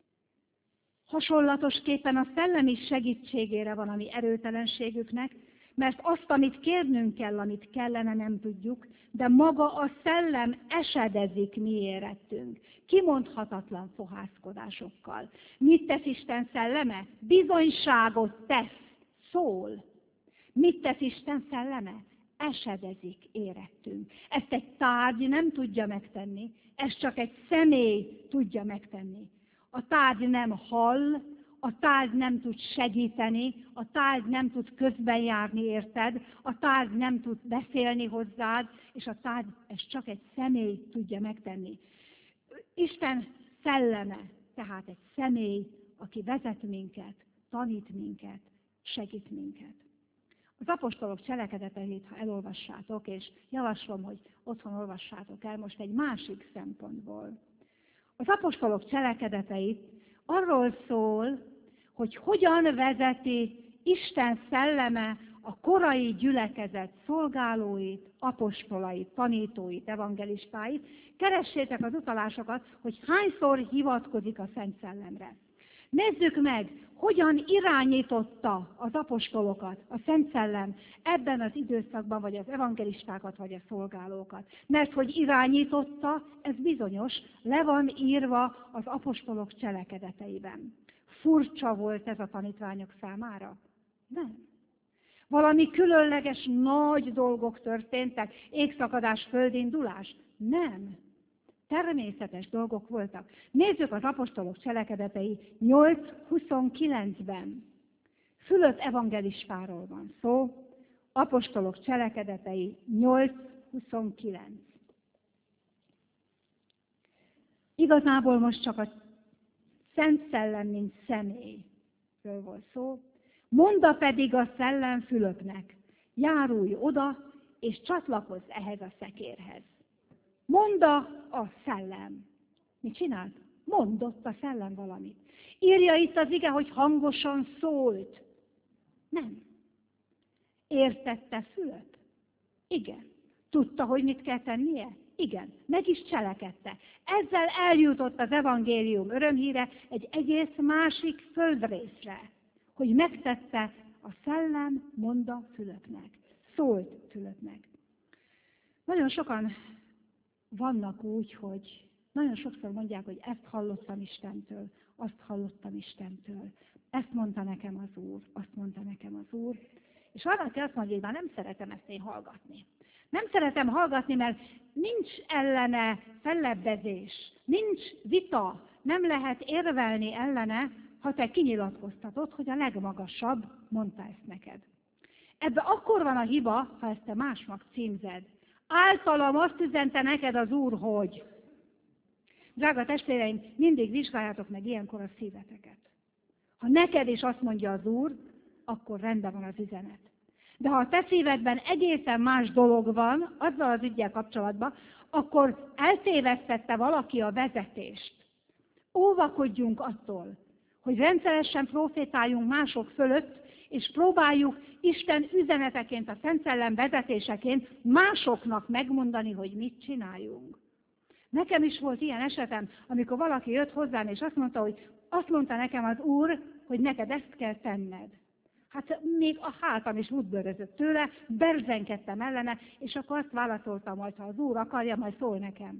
hasonlatosképpen a szellem is segítségére van a mi erőtelenségüknek, Mert azt, amit kérnünk kell, amit kellene, nem tudjuk, de maga a szellem esedezik mi érettünk, kimondhatatlan fohászkodásokkal. Mit tesz Isten szelleme? Bizonyságot tesz, szól. Mit tesz Isten szelleme? Esedezik érettünk. Ezt egy tárgy nem tudja megtenni, ezt csak egy személy tudja megtenni. A tárgy nem hall, a tárgy nem tud segíteni, a tárgy nem tud közben járni érted, a tárgy nem tud beszélni hozzád, és a tárgy, ezt csak egy személy tudja megtenni. Isten szelleme, tehát egy személy, aki vezet minket, tanít minket, segít minket. Az apostolok cselekedeteit, ha elolvassátok, és javaslom, hogy otthon olvassátok el most egy másik szempontból. Az apostolok cselekedeteit arról szól, hogy hogyan vezeti Isten szelleme a korai gyülekezet szolgálóit, apostolait, tanítóit, evangelistáit. Keressétek az utalásokat, hogy hányszor hivatkozik a Szent Szellemre. Nézzük meg, hogyan irányította az apostolokat, a Szent Szellem ebben az időszakban, vagy az evangelistákat, vagy a szolgálókat. Mert hogy irányította, ez bizonyos, le van írva az apostolok cselekedeteiben. Furcsa volt ez a tanítványok számára? Nem. Valami különleges nagy dolgok történtek, égszakadás, földindulás? Nem. Természetes dolgok voltak. Nézzük az apostolok cselekedetei nyolc huszonkilencben. Fülöp evangelistáról van szó, apostolok cselekedetei nyolc huszonkilenc. Igazából most csak a Szent Szellem, mint személyről volt szó. Monda pedig a Szellem Fülöpnek, járulj oda, és csatlakozz ehhez a szekérhez. Monda a Szellem. Mit csinált? Mondott a Szellem valamit. Írja itt az ige, hogy hangosan szólt. Nem. Értette Fülöp? Igen. Tudta, hogy mit kell tennie? Igen. Meg is cselekedte. Ezzel eljutott az evangélium örömhíre egy egész másik földrészre, hogy megtette a Szellem, monda Fülöpnek. Szólt Fülöpnek. Nagyon sokan vannak úgy, hogy nagyon sokszor mondják, hogy ezt hallottam Istentől, azt hallottam Istentől, ezt mondta nekem az Úr, azt mondta nekem az Úr, és valaki azt mondja, hogy már nem szeretem ezt én hallgatni. Nem szeretem hallgatni, mert nincs ellene fellebbezés, nincs vita, nem lehet érvelni ellene, ha te kinyilatkoztatod, hogy a legmagasabb mondta ezt neked. Ebbe akkor van a hiba, ha ezt te másnak címzed. Általam azt üzente neked az Úr, hogy... Drága testvéreim, mindig vizsgáljátok meg ilyenkor a szíveteket. Ha neked is azt mondja az Úr, akkor rendben van az üzenet. De ha a te szívedben egészen más dolog van, azzal az üggyel kapcsolatban, akkor eltévesztette valaki a vezetést. Óvakodjunk attól, hogy rendszeresen profétáljunk mások fölött, és próbáljuk Isten üzeneteként, a Szent Szellem vezetéseként másoknak megmondani, hogy mit csináljunk. Nekem is volt ilyen esetem, amikor valaki jött hozzám, és azt mondta, hogy azt mondta nekem az Úr, hogy neked ezt kell tenned. Hát még a hátam is útbőrözött tőle, berzenkedtem ellene, és akkor azt válaszoltam, hogy ha az Úr akarja, majd szól nekem.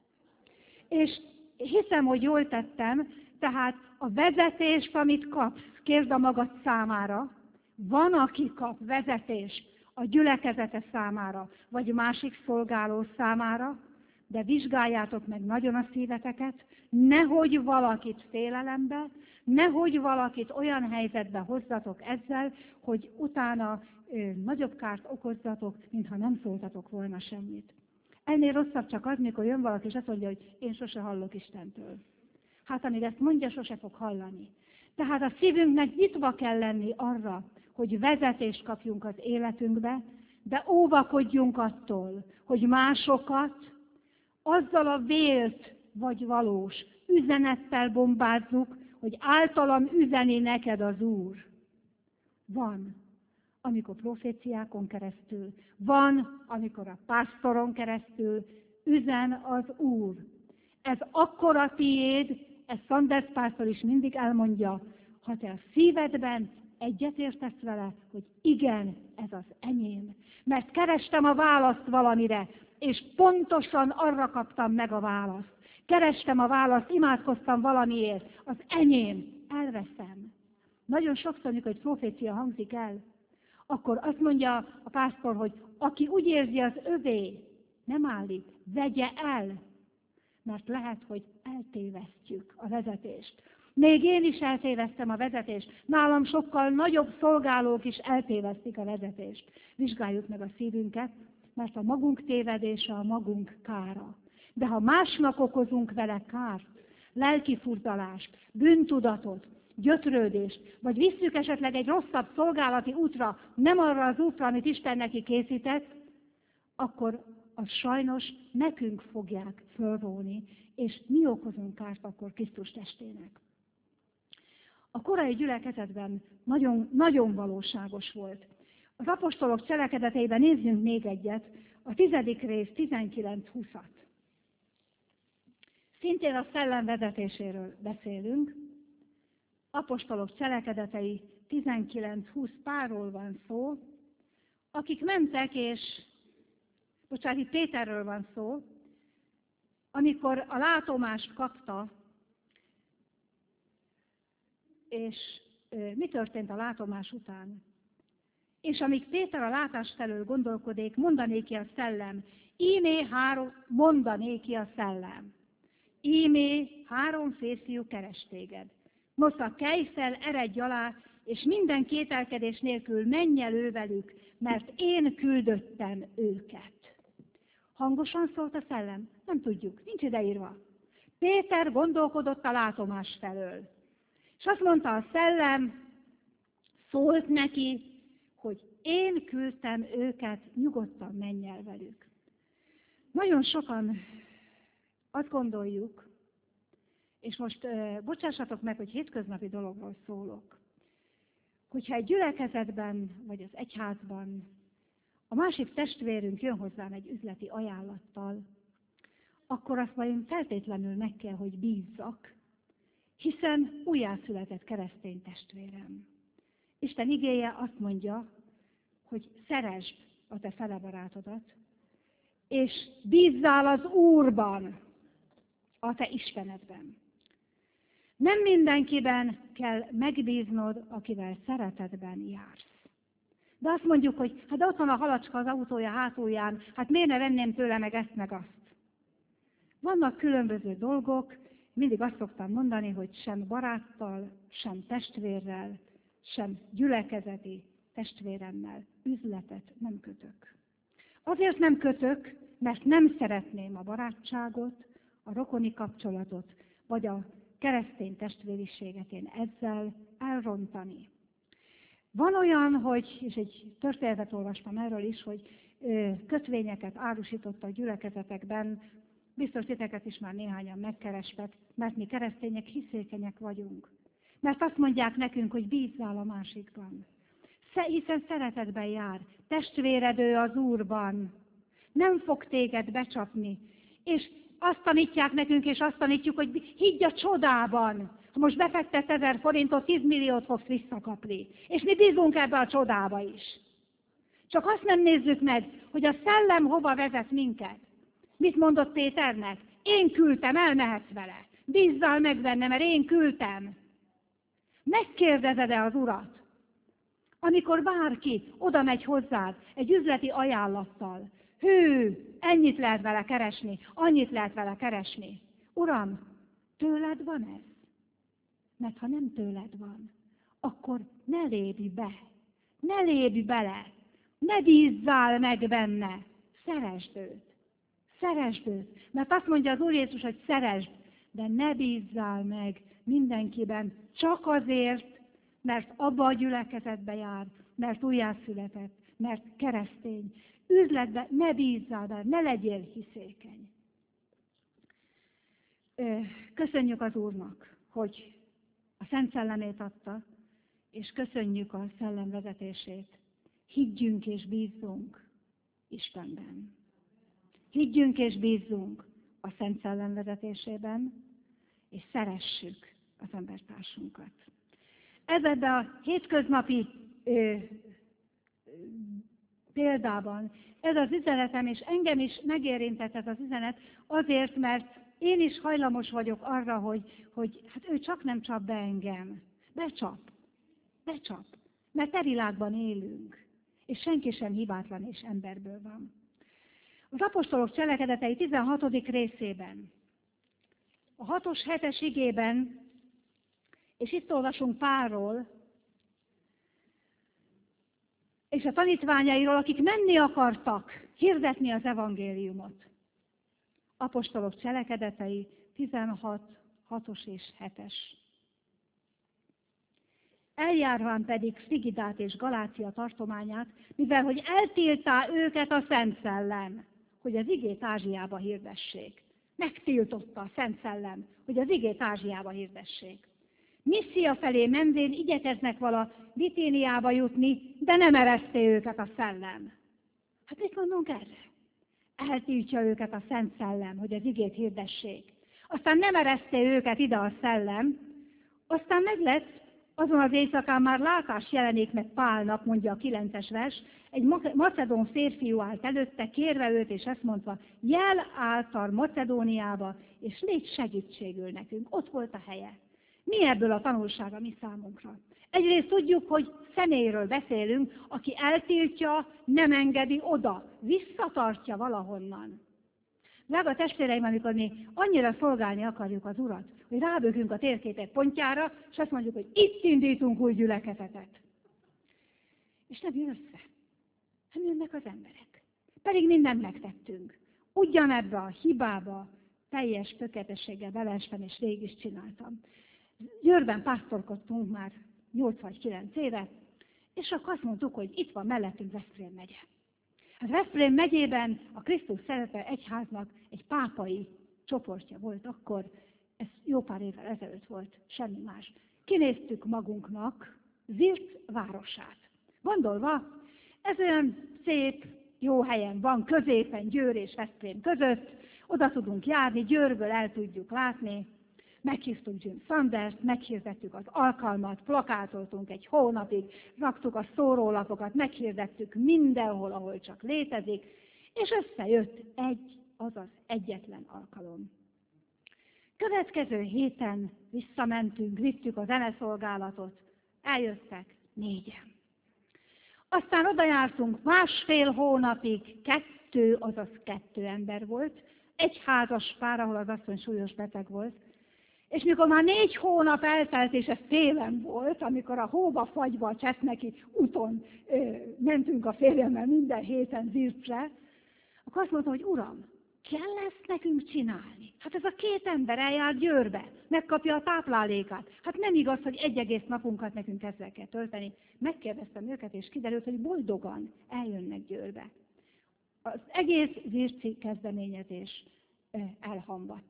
És hiszem, hogy jól tettem, tehát a vezetést, amit kapsz, kérd a magad számára, van, aki kap vezetést a gyülekezete számára, vagy másik szolgáló számára, de vizsgáljátok meg nagyon a szíveteket, nehogy valakit félelembe, nehogy valakit olyan helyzetbe hozzatok ezzel, hogy utána ö, nagyobb kárt okozzatok, mintha nem szóltatok volna semmit. Ennél rosszabb csak az, mikor jön valaki, és azt mondja, hogy én sose hallok Istentől. Hát amíg ezt mondja, sose fog hallani. Tehát a szívünknek nyitva kell lenni arra, hogy vezetést kapjunk az életünkbe, de óvakodjunk attól, hogy másokat azzal a vélt vagy valós üzenettel bombázzuk, hogy általam üzeni neked az Úr. Van, amikor proféciákon keresztül, van, amikor a pásztoron keresztül üzen az Úr. Ez akkor a tiéd, ezt Sanders pásztor is mindig elmondja, ha te a szívedben egyetértesz vele, hogy igen, ez az enyém. Mert kerestem a választ valamire, és pontosan arra kaptam meg a választ. Kerestem a választ, imádkoztam valamiért, az enyém, elveszem. Nagyon sokszor, amikor egy profécia hangzik el, akkor azt mondja a pásztor, hogy aki úgy érzi az övé, nem állít, vegye el, mert lehet, hogy eltévesztjük a vezetést. Még én is eltévesztem a vezetést. Nálam sokkal nagyobb szolgálók is eltévesztik a vezetést. Vizsgáljuk meg a szívünket, mert a magunk tévedése a magunk kára. De ha másnak okozunk vele kárt, lelki furdalást, bűntudatot, gyötrődést, vagy visszük esetleg egy rosszabb szolgálati útra, nem arra az útra, amit Isten neki készített, akkor az sajnos nekünk fogják fölróni, és mi okozunk kárt akkor Krisztus testének. A korai gyülekezetben nagyon, nagyon valóságos volt. Az apostolok cselekedeteiben nézzünk még egyet, a tizedik rész tizenkilenc húszat. Szintén a szellem vezetéséről beszélünk. Apostolok cselekedetei tizenkilenc húsz, párról van szó, akik mentek, és, bocsánat, itt Péterről van szó, amikor a látomást kapta, és mi történt a látomás után? És amíg Péter a látás felől gondolkodik, mondanéki a szellem, ímé három, mondanéki a szellem, ímé három férfiú keres téged. Nosza, kelj fel, eredj alá, és minden kételkedés nélkül menj elő velük, mert én küldöttem őket. Hangosan szólt a szellem? Nem tudjuk, nincs ideírva. Péter gondolkodott a látomás felől. És azt mondta a szellem, szólt neki, hogy én küldtem őket, nyugodtan menj el velük. Nagyon sokan azt gondoljuk, és most uh, bocsássatok meg, hogy hétköznapi dologról szólok, hogyha egy gyülekezetben, vagy az egyházban a másik testvérünk jön hozzám egy üzleti ajánlattal, akkor azt majd feltétlenül meg kell, hogy bízzak, hiszen újjászületett keresztény testvérem. Isten igéje azt mondja, hogy szeresd a te felebarátodat, és bízzál az Úrban, a te Istenedben. Nem mindenkiben kell megbíznod, akivel szeretetben jársz. De azt mondjuk, hogy hát ott van a halacska az autója hátulján, hát miért ne venném tőle meg ezt meg azt. Vannak különböző dolgok, mindig azt szoktam mondani, hogy sem baráttal, sem testvérrel, sem gyülekezeti testvéremmel üzletet nem kötök. Azért nem kötök, mert nem szeretném a barátságot, a rokoni kapcsolatot, vagy a keresztény testvériséget én ezzel elrontani. Van olyan, hogy, és egy történetet olvastam erről is, hogy kötvényeket árusított a gyülekezetekben, biztos titeket is már néhányan megkerestek, mert mi keresztények hiszékenyek vagyunk. Mert azt mondják nekünk, hogy bízzál a másikban. Hiszen szeretetben jár, testvéred ő az Úrban, nem fog téged becsapni. És azt tanítják nekünk, és azt tanítjuk, hogy higgy a csodában. Ha most befektetsz ezer forintot, tíz milliót fogsz visszakapni. És mi bízunk ebbe a csodába is. Csak azt nem nézzük meg, hogy a szellem hova vezet minket. Mit mondott Péternek? Én küldtem, elmehetsz vele. Bízzál meg benne, mert én küldtem. Megkérdezed-e az Urat? Amikor bárki oda megy hozzád egy üzleti ajánlattal, hű, ennyit lehet vele keresni, annyit lehet vele keresni. Uram, tőled van ez? Mert ha nem tőled van, akkor ne lépj be, ne lépj bele, ne bízzál meg benne, szeresd őt. Szeresd őt, mert azt mondja az Úr Jézus, hogy szeresd, de ne bízzál meg mindenkiben, csak azért, mert abba a gyülekezetbe jár, mert újjászületett, mert keresztény. Üzletbe ne bízzál be, ne legyél hiszékeny. Köszönjük az Úrnak, hogy a Szent Szellemét adta, és köszönjük a Szellem vezetését. Higgyünk és bízzunk Istenben. Higgyünk és bízzunk a Szent Szellem vezetésében, és szeressük az embertársunkat. ebben a hétköznapi ö, ö, példában ez az üzenetem, és engem is megérintett ez az üzenet, azért, mert én is hajlamos vagyok arra, hogy, hogy hát ő csak nem csap be engem. Becsap. Becsap. Mert e világban élünk, és senki sem hibátlan és emberből van. Az apostolok cselekedetei tizenhatodik részében, a hatos hetes igében, és itt olvasunk Pálról, és a tanítványairól, akik menni akartak hirdetni az evangéliumot. Apostolok cselekedetei tizenhat, hatos és hetes. Eljárván pedig Frigidát és Galácia tartományát, mivel hogy eltiltá őket a Szent Szellem, hogy az igét Ázsiába hirdessék. Megtiltotta a Szent Szellem, hogy az igét Ázsiába hirdessék. Misszia felé menvén igyekeznek vala Bitíniába jutni, de nem ereszté őket a szellem. Hát mit mondunk erre? Eltiltja őket a Szent Szellem, hogy az igét hirdessék. Aztán nem ereszté őket ide a szellem, aztán meg lett, azon az éjszakán már látás jelenik meg Pálnak, mondja a kilences vers, egy macedón férfiú állt előtte, kérve őt, és ezt mondva, jel által Macedóniába, és légy segítségül nekünk. Ott volt a helye. Mi ebből a tanulság a mi számunkra? Egyrészt tudjuk, hogy személyről beszélünk, aki eltiltja, nem engedi oda, visszatartja valahonnan. Drága testvéreim, amikor mi annyira szolgálni akarjuk az Urat, hogy rábökünk a térkép egy pontjára, és azt mondjuk, hogy itt indítunk új gyülekezetet. És nem jön össze. Nem jönnek az emberek. Pedig mindent megtettünk. Ugyanebbe a hibába teljes tökéletességgel beleestem, és végig is csináltam. Győrben pásztorkodtunk már nyolc vagy kilenc éve, és akkor azt mondtuk, hogy itt van mellettünk Veszprém megye. Hát Veszprém megyében a Krisztus Szeretete Egyháznak egy pápai csoportja volt akkor, ez jó pár évvel ezelőtt volt, semmi más. Kinéztük magunknak Zirt városát. Gondolva, ez olyan szép, jó helyen van, középen Győr és Veszprém között, oda tudunk járni, Győrből el tudjuk látni. Meghívtuk Jim Sanders-t, meghirdettük az alkalmat, plakátoltunk egy hónapig, raktuk a szórólapokat, meghirdettük mindenhol, ahol csak létezik, és összejött egy, azaz egyetlen alkalom. Következő héten visszamentünk, vittük a zeneszolgálatot, eljöttek négyen. Aztán oda jártunk másfél hónapig, kettő, azaz kettő ember volt, egy házas pár, ahol az asszony súlyos beteg volt, és mikor már négy hónap eltelt, és ez télen volt, amikor a hóba fagyva a Cseszmeki úton ö, mentünk a férjemmel minden héten Zirtre, akkor azt mondta, hogy Uram, kell ezt nekünk csinálni? Hát ez a két ember eljár Győrbe, megkapja a táplálékát. Hát nem igaz, hogy egy egész napunkat nekünk ezzel kell tölteni. Megkérdeztem őket, és kiderült, hogy boldogan eljönnek Győrbe. Az egész zirci kezdeményezés elhamvadt.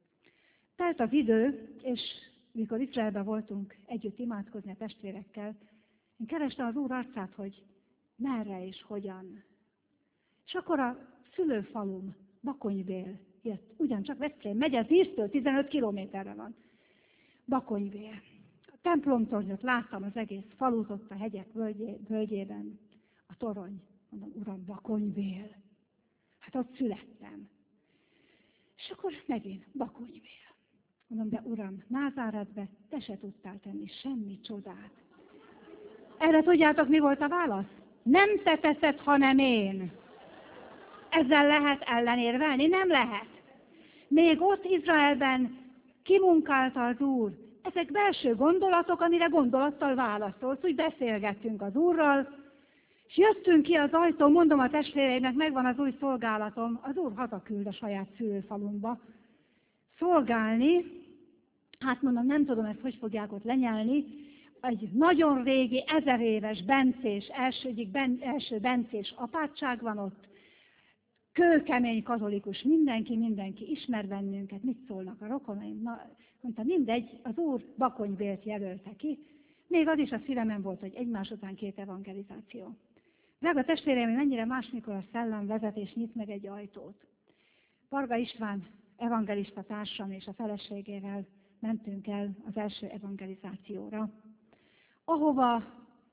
Telt az idő, és mikor Izraelben voltunk együtt imádkozni a testvérekkel, én kerestem az Úr arcát, hogy merre és hogyan. És akkor a szülőfalum, Bakonyvél jött, ugyancsak Veszprém megye, Zirtől tizenöt kilométerre van. Bakonyvél. A templomtornyot láttam, az egész falut ott a hegyek völgyé, völgyében, a torony. Mondom, Uram, Bakonyvél. Hát ott születtem. És akkor megint Bakonyvél. Mondom, de Uram, Názáretbe te se tudtál tenni semmi csodát. Erre tudjátok, mi volt a válasz? Nem te teszed, hanem én. Ezzel lehet ellenérvelni? Nem lehet. Még ott Izraelben kimunkálta az Úr. Ezek belső gondolatok, amire gondolattal válaszolsz. Úgy beszélgettünk az Úrral, és jöttünk ki az ajtón, mondom a testvéreimnek, megvan az új szolgálatom, az Úr hazaküld a saját szülőfalumba szolgálni. Hát mondom, nem tudom, ezt hogy fogják ott lenyelni. Egy nagyon régi, ezer éves bencés, első, ben, első bencés apátság van ott, kőkemény katolikus, mindenki, mindenki ismer bennünket, mit szólnak a rokonaim? Na, mondta, mindegy, az Úr Bakonyvélt jelölte ki, még az is a szívemen volt, hogy egymás után két evangelizáció. Drága testvéreim, mennyire más, mikor a szellem vezet és nyit meg egy ajtót. Varga István evangelista társam és a feleségével mentünk el az első evangelizációra. ahova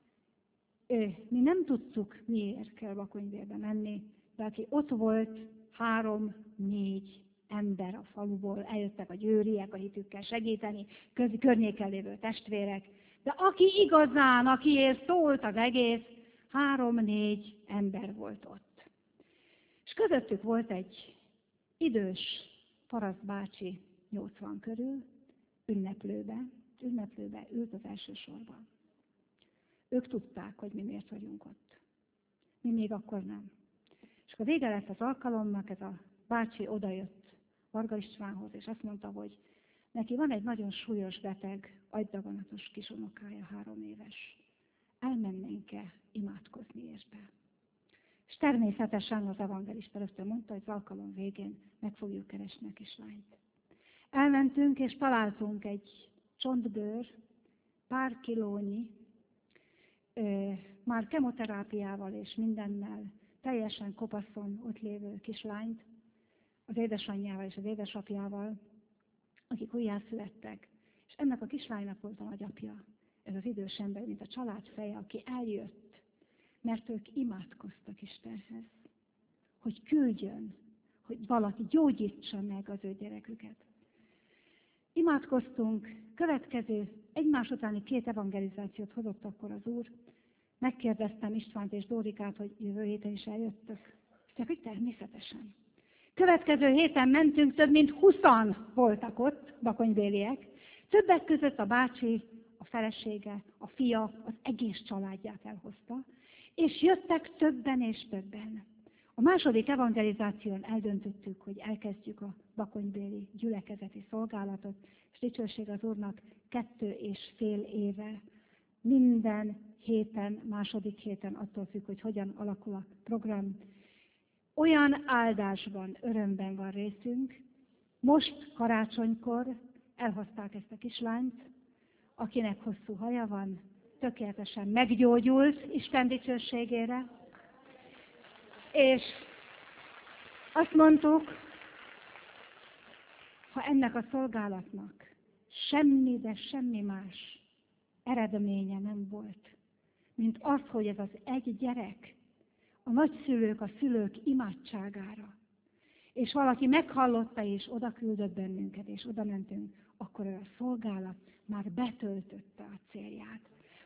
ő, mi nem tudtuk, miért kell Bakonyvérbe menni, de aki ott volt, három-négy ember a faluból, eljöttek a győriek a hitükkel segíteni, köz, környéken lévő testvérek, de aki igazán, akiért szólt az egész, három-négy ember volt ott. És közöttük volt egy idős parasztbácsi, nyolcvan körül, ünneplőbe, ünneplőbe ült az első sorban. Ők tudták, hogy mi miért vagyunk ott. Mi még akkor nem. És akkor vége lett az alkalomnak, ez a bácsi odajött Varga Istvánhoz, és azt mondta, hogy neki van egy nagyon súlyos beteg, agydaganatos kisunokája, három éves. Elmennénk-e imádkozni érte? És természetesen az evangélista rögtön mondta, hogy az alkalom végén meg fogjuk keresni a kislányt. Elmentünk, és találtunk egy csontbőr, pár kilónyi, ö, már kemoterápiával és mindennel, teljesen kopaszon ott lévő kislányt, az édesanyjával és az édesapjával, akik újjászülettek. És ennek a kislánynak volt a nagyapja, ez az idős ember, mint a család feje, aki eljött, mert ők imádkoztak Istenhez, hogy küldjön, hogy valaki gyógyítsa meg az ő gyereküket. Imádkoztunk, következő, egymás utáni két evangelizációt hozott akkor az Úr. Megkérdeztem Istvánt és Dórikát, hogy jövő héten is eljöttök. Azt hogy természetesen. Következő héten mentünk, több mint húszan voltak ott, bakonyvéliek. Többek között a bácsi, a felesége, a fia, az egész családját elhozta, és jöttek többen és többen. A második evangelizáción eldöntöttük, hogy elkezdjük a bakonyvéli gyülekezeti szolgálatot, és dicsőség az Úrnak kettő és fél éve, minden héten, második héten, attól függ, hogy hogyan alakul a program. Olyan áldásban, örömben van részünk. Most karácsonykor elhozták ezt a kislányt, akinek hosszú haja van, tökéletesen meggyógyult Isten dicsőségére, és azt mondtuk, ha ennek a szolgálatnak semmi, de semmi más eredménye nem volt, mint az, hogy ez az egy gyerek a nagyszülők, a szülők imádságára, és valaki meghallotta, és oda küldött bennünket, és oda mentünk, akkor a szolgálat már betöltötte a célját.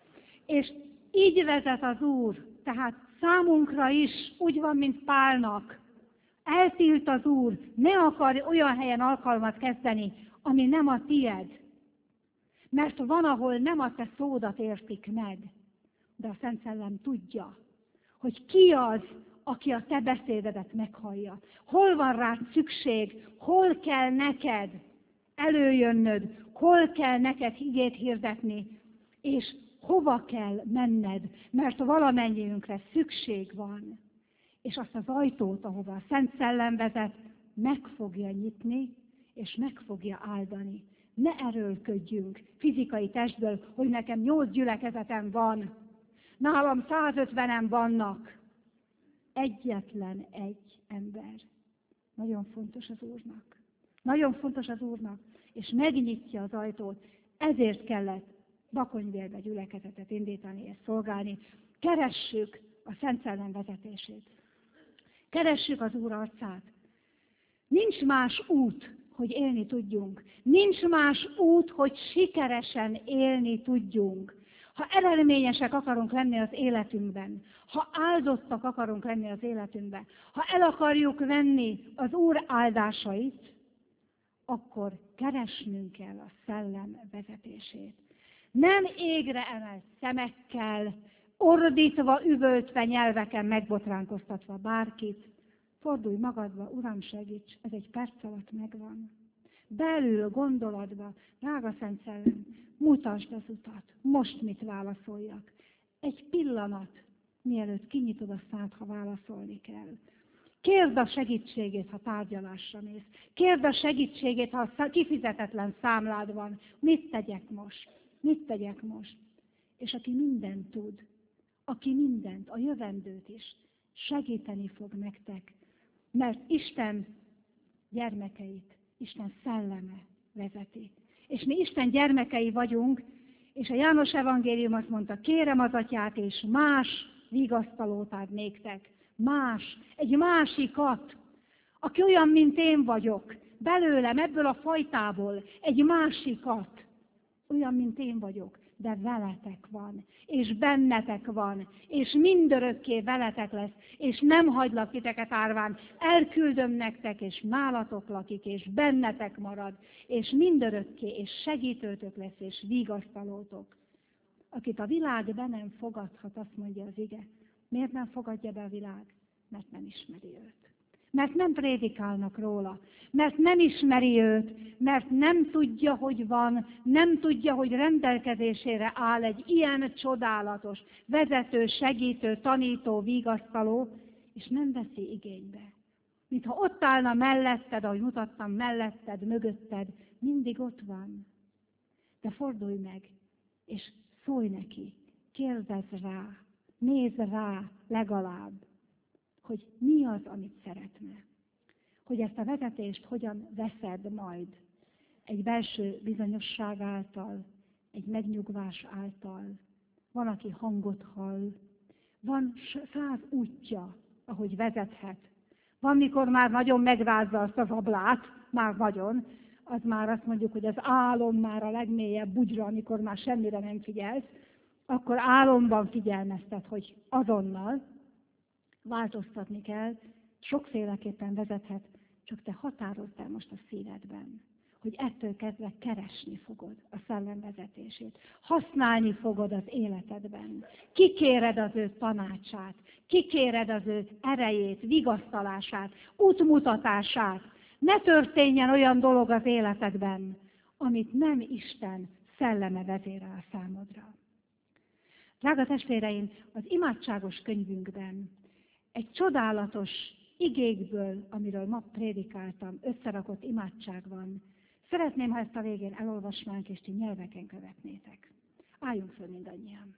És így vezet az Úr, tehát számunkra is úgy van, mint Pálnak. Eltilt az Úr, ne akarj olyan helyen alkalmat kezdeni, ami nem a tied. Mert van, ahol nem a te szódat értik meg, de a Szent Szellem tudja, hogy ki az, aki a te beszédedet meghallja. Hol van rád szükség, hol kell neked előjönnöd, hol kell neked igét hirdetni, és hova kell menned, mert valamennyiünkre szükség van. És azt az ajtót, ahova a Szent Szellem vezet, meg fogja nyitni, és meg fogja áldani. Ne erőlködjünk fizikai testből, hogy nekem nyolc gyülekezetem van, nálam százötvenen vannak. Egyetlen egy ember. Nagyon fontos az Úrnak. Nagyon fontos az Úrnak, és megnyitja az ajtót. Ezért kellett Bakonyvérbe gyülekezetet indítani és szolgálni. Keressük a Szent Szellem vezetését. Keressük az Úr arcát. Nincs más út, hogy élni tudjunk. Nincs más út, hogy sikeresen élni tudjunk. Ha eredményesek akarunk lenni az életünkben, ha áldottak akarunk lenni az életünkben, ha el akarjuk venni az Úr áldásait, akkor keresnünk kell a szellem vezetését. Nem égre emelt szemekkel, ordítva, üvöltve, nyelveken megbotránkoztatva bárkit. Fordulj magadba, Uram, segíts, ez egy perc alatt megvan. Belül, gondolatba, drága Szent Szellem, mutasd az utat, most mit válaszoljak. Egy pillanat, mielőtt kinyitod a szád, ha válaszolni kell. Kérd a segítségét, ha tárgyalásra mész. Kérd a segítségét, ha kifizetetlen számlád van. Mit tegyek most? Mit tegyek most? És aki mindent tud, aki mindent, a jövendőt is, segíteni fog nektek. Mert Isten gyermekeit, Isten szelleme vezeti. És mi Isten gyermekei vagyunk, És a János evangélium azt mondta, kérem az atyát, és más vigasztalót ad néktek. Más, egy másikat, aki olyan, mint én vagyok, belőlem, ebből a fajtából, egy másikat, olyan, mint én vagyok, de veletek van, és bennetek van, és mindörökké veletek lesz, és nem hagylak titeket árván, elküldöm nektek, és nálatok lakik, és bennetek marad, és mindörökké, és segítőtök lesz, és vigasztalótok. Akit a világ be nem fogadhat, azt mondja az ige. Miért nem fogadja be a világ? Mert nem ismeri őt. Mert nem prédikálnak róla, mert nem ismeri őt, mert nem tudja, hogy van, nem tudja, hogy rendelkezésére áll egy ilyen csodálatos, vezető, segítő, tanító, vigasztaló, és nem veszi igénybe. Mintha ott állna melletted, ahogy mutattam, melletted, mögötted, mindig ott van. De fordulj meg, és szólj neki, kérdezz rá, nézz rá legalább, hogy mi az, amit szeretne. Hogy ezt a vezetést hogyan veszed majd. Egy belső bizonyosság által, egy megnyugvás által. Van, aki hangot hall. Van száz útja, ahogy vezethet. Van, mikor már nagyon megrázza azt az ablát, már nagyon, az már azt mondjuk, hogy az álom már a legmélyebb bugyra, amikor már semmire nem figyelsz, akkor álomban figyelmeztet, hogy azonnal változtatni kell, sokféleképpen vezethet, csak te határozd el most a szívedben, hogy ettől kezdve keresni fogod a szellem vezetését. Használni fogod az életedben. Kikéred az ő tanácsát, kikéred az ő erejét, vigasztalását, útmutatását. Ne történjen olyan dolog az életedben, amit nem Isten szelleme vezérel számodra. Drága testvéreim, az imádságos könyvünkben egy csodálatos igékből, amiről ma prédikáltam, összerakott imádság van. Szeretném, ha ezt a végén elolvasnánk, és ti nyelveken követnétek. Álljunk föl mindannyian.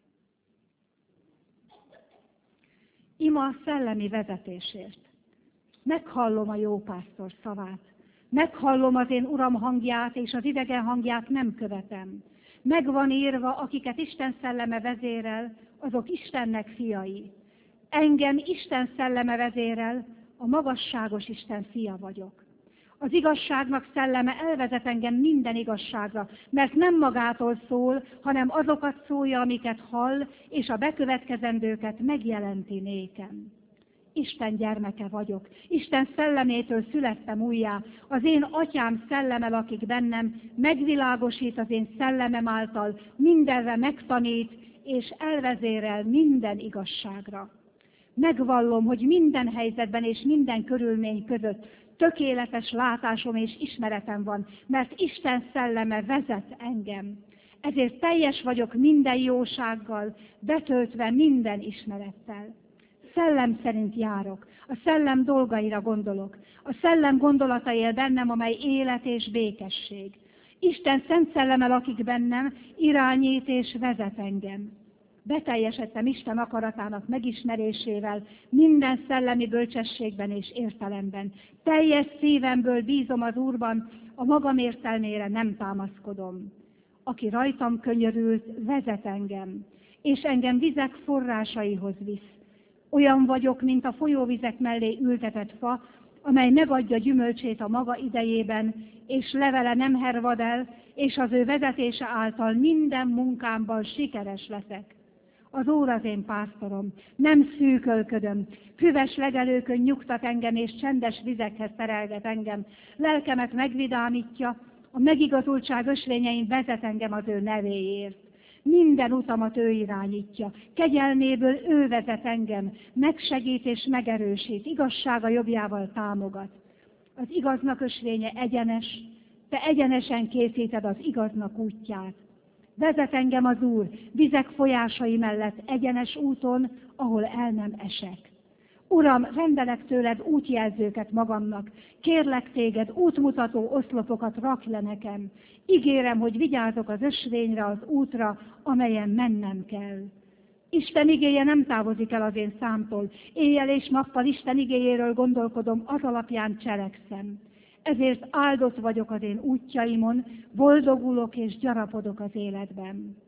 Ima szellemi vezetésért. Meghallom a jó pásztor szavát. Meghallom az én Uram hangját, és az idegen hangját nem követem. Megvan írva, akiket Isten szelleme vezérel, azok Istennek fiai. Engem Isten szelleme vezérel, a magasságos Isten fia vagyok. Az igazságnak szelleme elvezet engem minden igazságra, mert nem magától szól, hanem azokat szólja, amiket hall, és a bekövetkezendőket megjelenti nékem. Isten gyermeke vagyok, Isten szellemétől születtem újjá, az én atyám szelleme lakik bennem, megvilágosít az én szellemem által, mindenre megtanít, és elvezérel minden igazságra. Megvallom, hogy minden helyzetben és minden körülmény között tökéletes látásom és ismeretem van, mert Isten szelleme vezet engem. Ezért teljes vagyok minden jósággal, betöltve minden ismerettel. Szellem szerint járok, a szellem dolgaira gondolok, a szellem gondolatai él bennem, amely élet és békesség. Isten szent szelleme lakik bennem, irányít és vezet engem. Beteljesedtem Isten akaratának megismerésével, minden szellemi bölcsességben és értelemben. Teljes szívemből bízom az Úrban, a magam értelmére nem támaszkodom. Aki rajtam könyörült, vezet engem, és engem vizek forrásaihoz visz. Olyan vagyok, mint a folyóvizek mellé ültetett fa, amely megadja gyümölcsét a maga idejében, és levele nem hervad el, és az ő vezetése által minden munkámban sikeres leszek. Az Úr az én pásztorom, nem szűkölködöm, füves legelőkön nyugtat engem, és csendes vizekhez terelget engem. Lelkemet megvidámítja, a megigazultság ösvényein vezet engem az ő nevéért. Minden utamat ő irányítja, kegyelméből ő vezet engem, megsegít és megerősít, igazsága jobbjával támogat. Az igaznak ösvénye egyenes, te egyenesen készíted az igaznak útját. Vezet engem az Úr vizek folyásai mellett egyenes úton, ahol el nem esek. Uram, rendelek tőled útjelzőket magamnak, kérlek téged, útmutató oszlopokat rakj le nekem. Ígérem, hogy vigyázok az ösvényre, az útra, amelyen mennem kell. Isten igéje nem távozik el az én számtól. Éjjel és nappal Isten igéjéről gondolkodom, az alapján cselekszem. Ezért áldott vagyok az én útjaimon, boldogulok és gyarapodok az életben.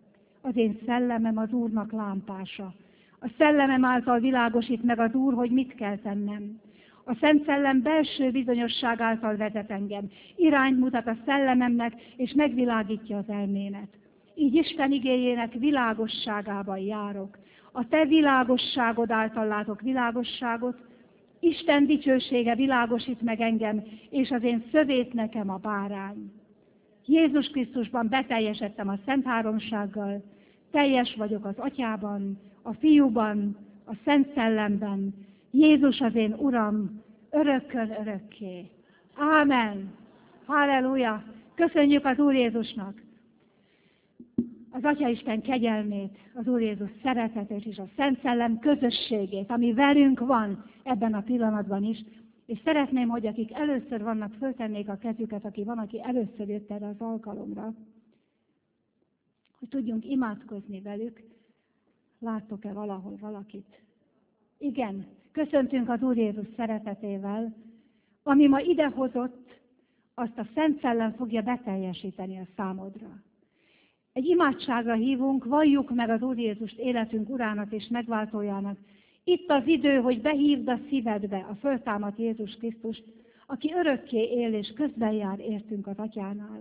Az én szellemem az Úrnak lámpása. A szellemem által világosít meg az Úr, hogy mit kell tennem. A Szent Szellem belső bizonyosság által vezet engem. Irányt mutat a szellememnek, és megvilágítja az elmémet. Így Isten igéjének világosságában járok. A te világosságod által látok világosságot, Isten dicsősége világosít meg engem, és az én szövét nekem a bárány. Jézus Krisztusban beteljesedtem a Szent Háromsággal, teljes vagyok az Atyában, a Fiúban, a Szent Szellemben. Jézus az én Uram, örökkön örökké. Ámen. Halleluja. Köszönjük az Úr Jézusnak az Atyaisten kegyelmét, az Úr Jézus szeretetét és a Szent Szellem közösségét, ami velünk van ebben a pillanatban is. És szeretném, hogy akik először vannak, föltennék a kezüket, aki van, aki először jött erre az alkalomra, hogy tudjunk imádkozni velük. Láttok-e valahol valakit? Igen, köszöntünk az Úr Jézus szeretetével, ami ma idehozott, azt a Szent Szellem fogja beteljesíteni a számodra. Egy imádságra hívunk, valljuk meg az Úr Jézust életünk Urának és megváltójának. Itt az idő, hogy behívd a szívedbe a föltámadt Jézus Krisztust, aki örökké él és közben jár értünk az Atyánál.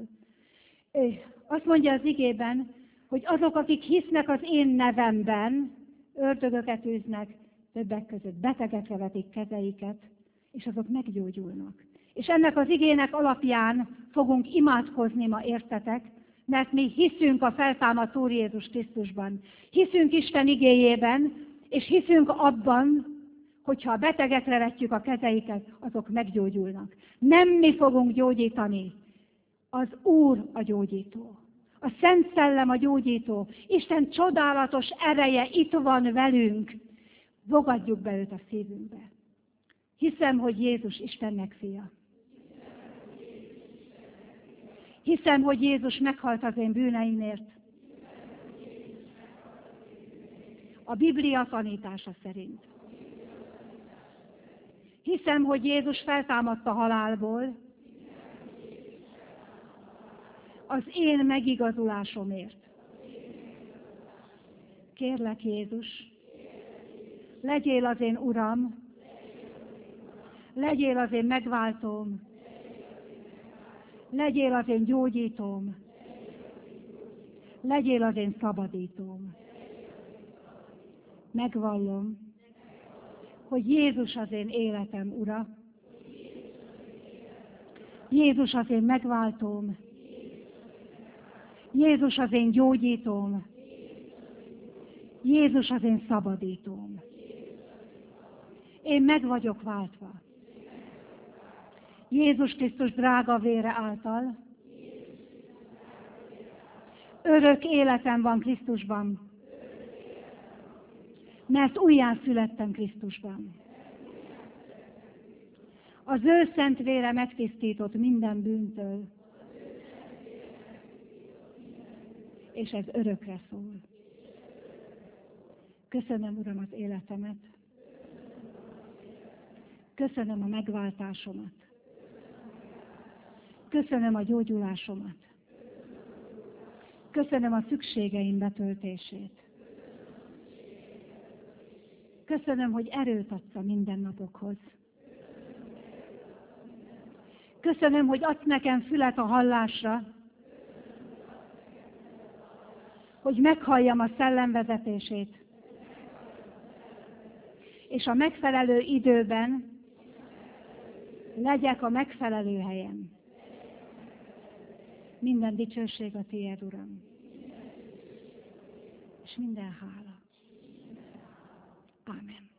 Azt mondja az igében, hogy azok, akik hisznek az én nevemben, ördögöket űznek, többek között betegekre vetik kezeiket, és azok meggyógyulnak. És ennek az igének alapján fogunk imádkozni ma, értetek, mert mi hiszünk a feltámadt Úr Jézus Krisztusban. Hiszünk Isten igéjében, és hiszünk abban, hogyha a betegekre vetjük a kezeiket, azok meggyógyulnak. Nem mi fogunk gyógyítani, az Úr a gyógyító. A Szent Szellem a gyógyító. Isten csodálatos ereje itt van velünk. Fogadjuk be őt a szívünkbe. Hiszem, hogy Jézus Istennek fia. Hiszem, hogy Jézus meghalt az én bűneimért. A Biblia tanítása szerint. Hiszem, hogy Jézus feltámadt a halálból az én megigazulásomért. Kérlek, Jézus, legyél az én Uram, legyél az én megváltóm, legyél az én gyógyítóm, legyél az én szabadítóm. Megvallom, hogy Jézus az én életem Ura, Jézus az én megváltóm, Jézus az én gyógyítóm, Jézus az én szabadítóm. Én meg vagyok váltva. Jézus Krisztus drága vére által. Örök életem van Krisztusban, mert újján születtem Krisztusban. Az ő szent vére megtisztított minden bűntől, és ez örökre szól. Köszönöm, Uram, az életemet. Köszönöm a megváltásomat. Köszönöm a gyógyulásomat. Köszönöm a szükségeim betöltését. Köszönöm, hogy erőt adsz a mindennapokhoz. Köszönöm, hogy adsz nekem fület a hallásra, hogy meghalljam a szellem vezetését, és a megfelelő időben legyek a megfelelő helyen. Minden dicsőség a tiéd, Uram, és minden hála. Amen.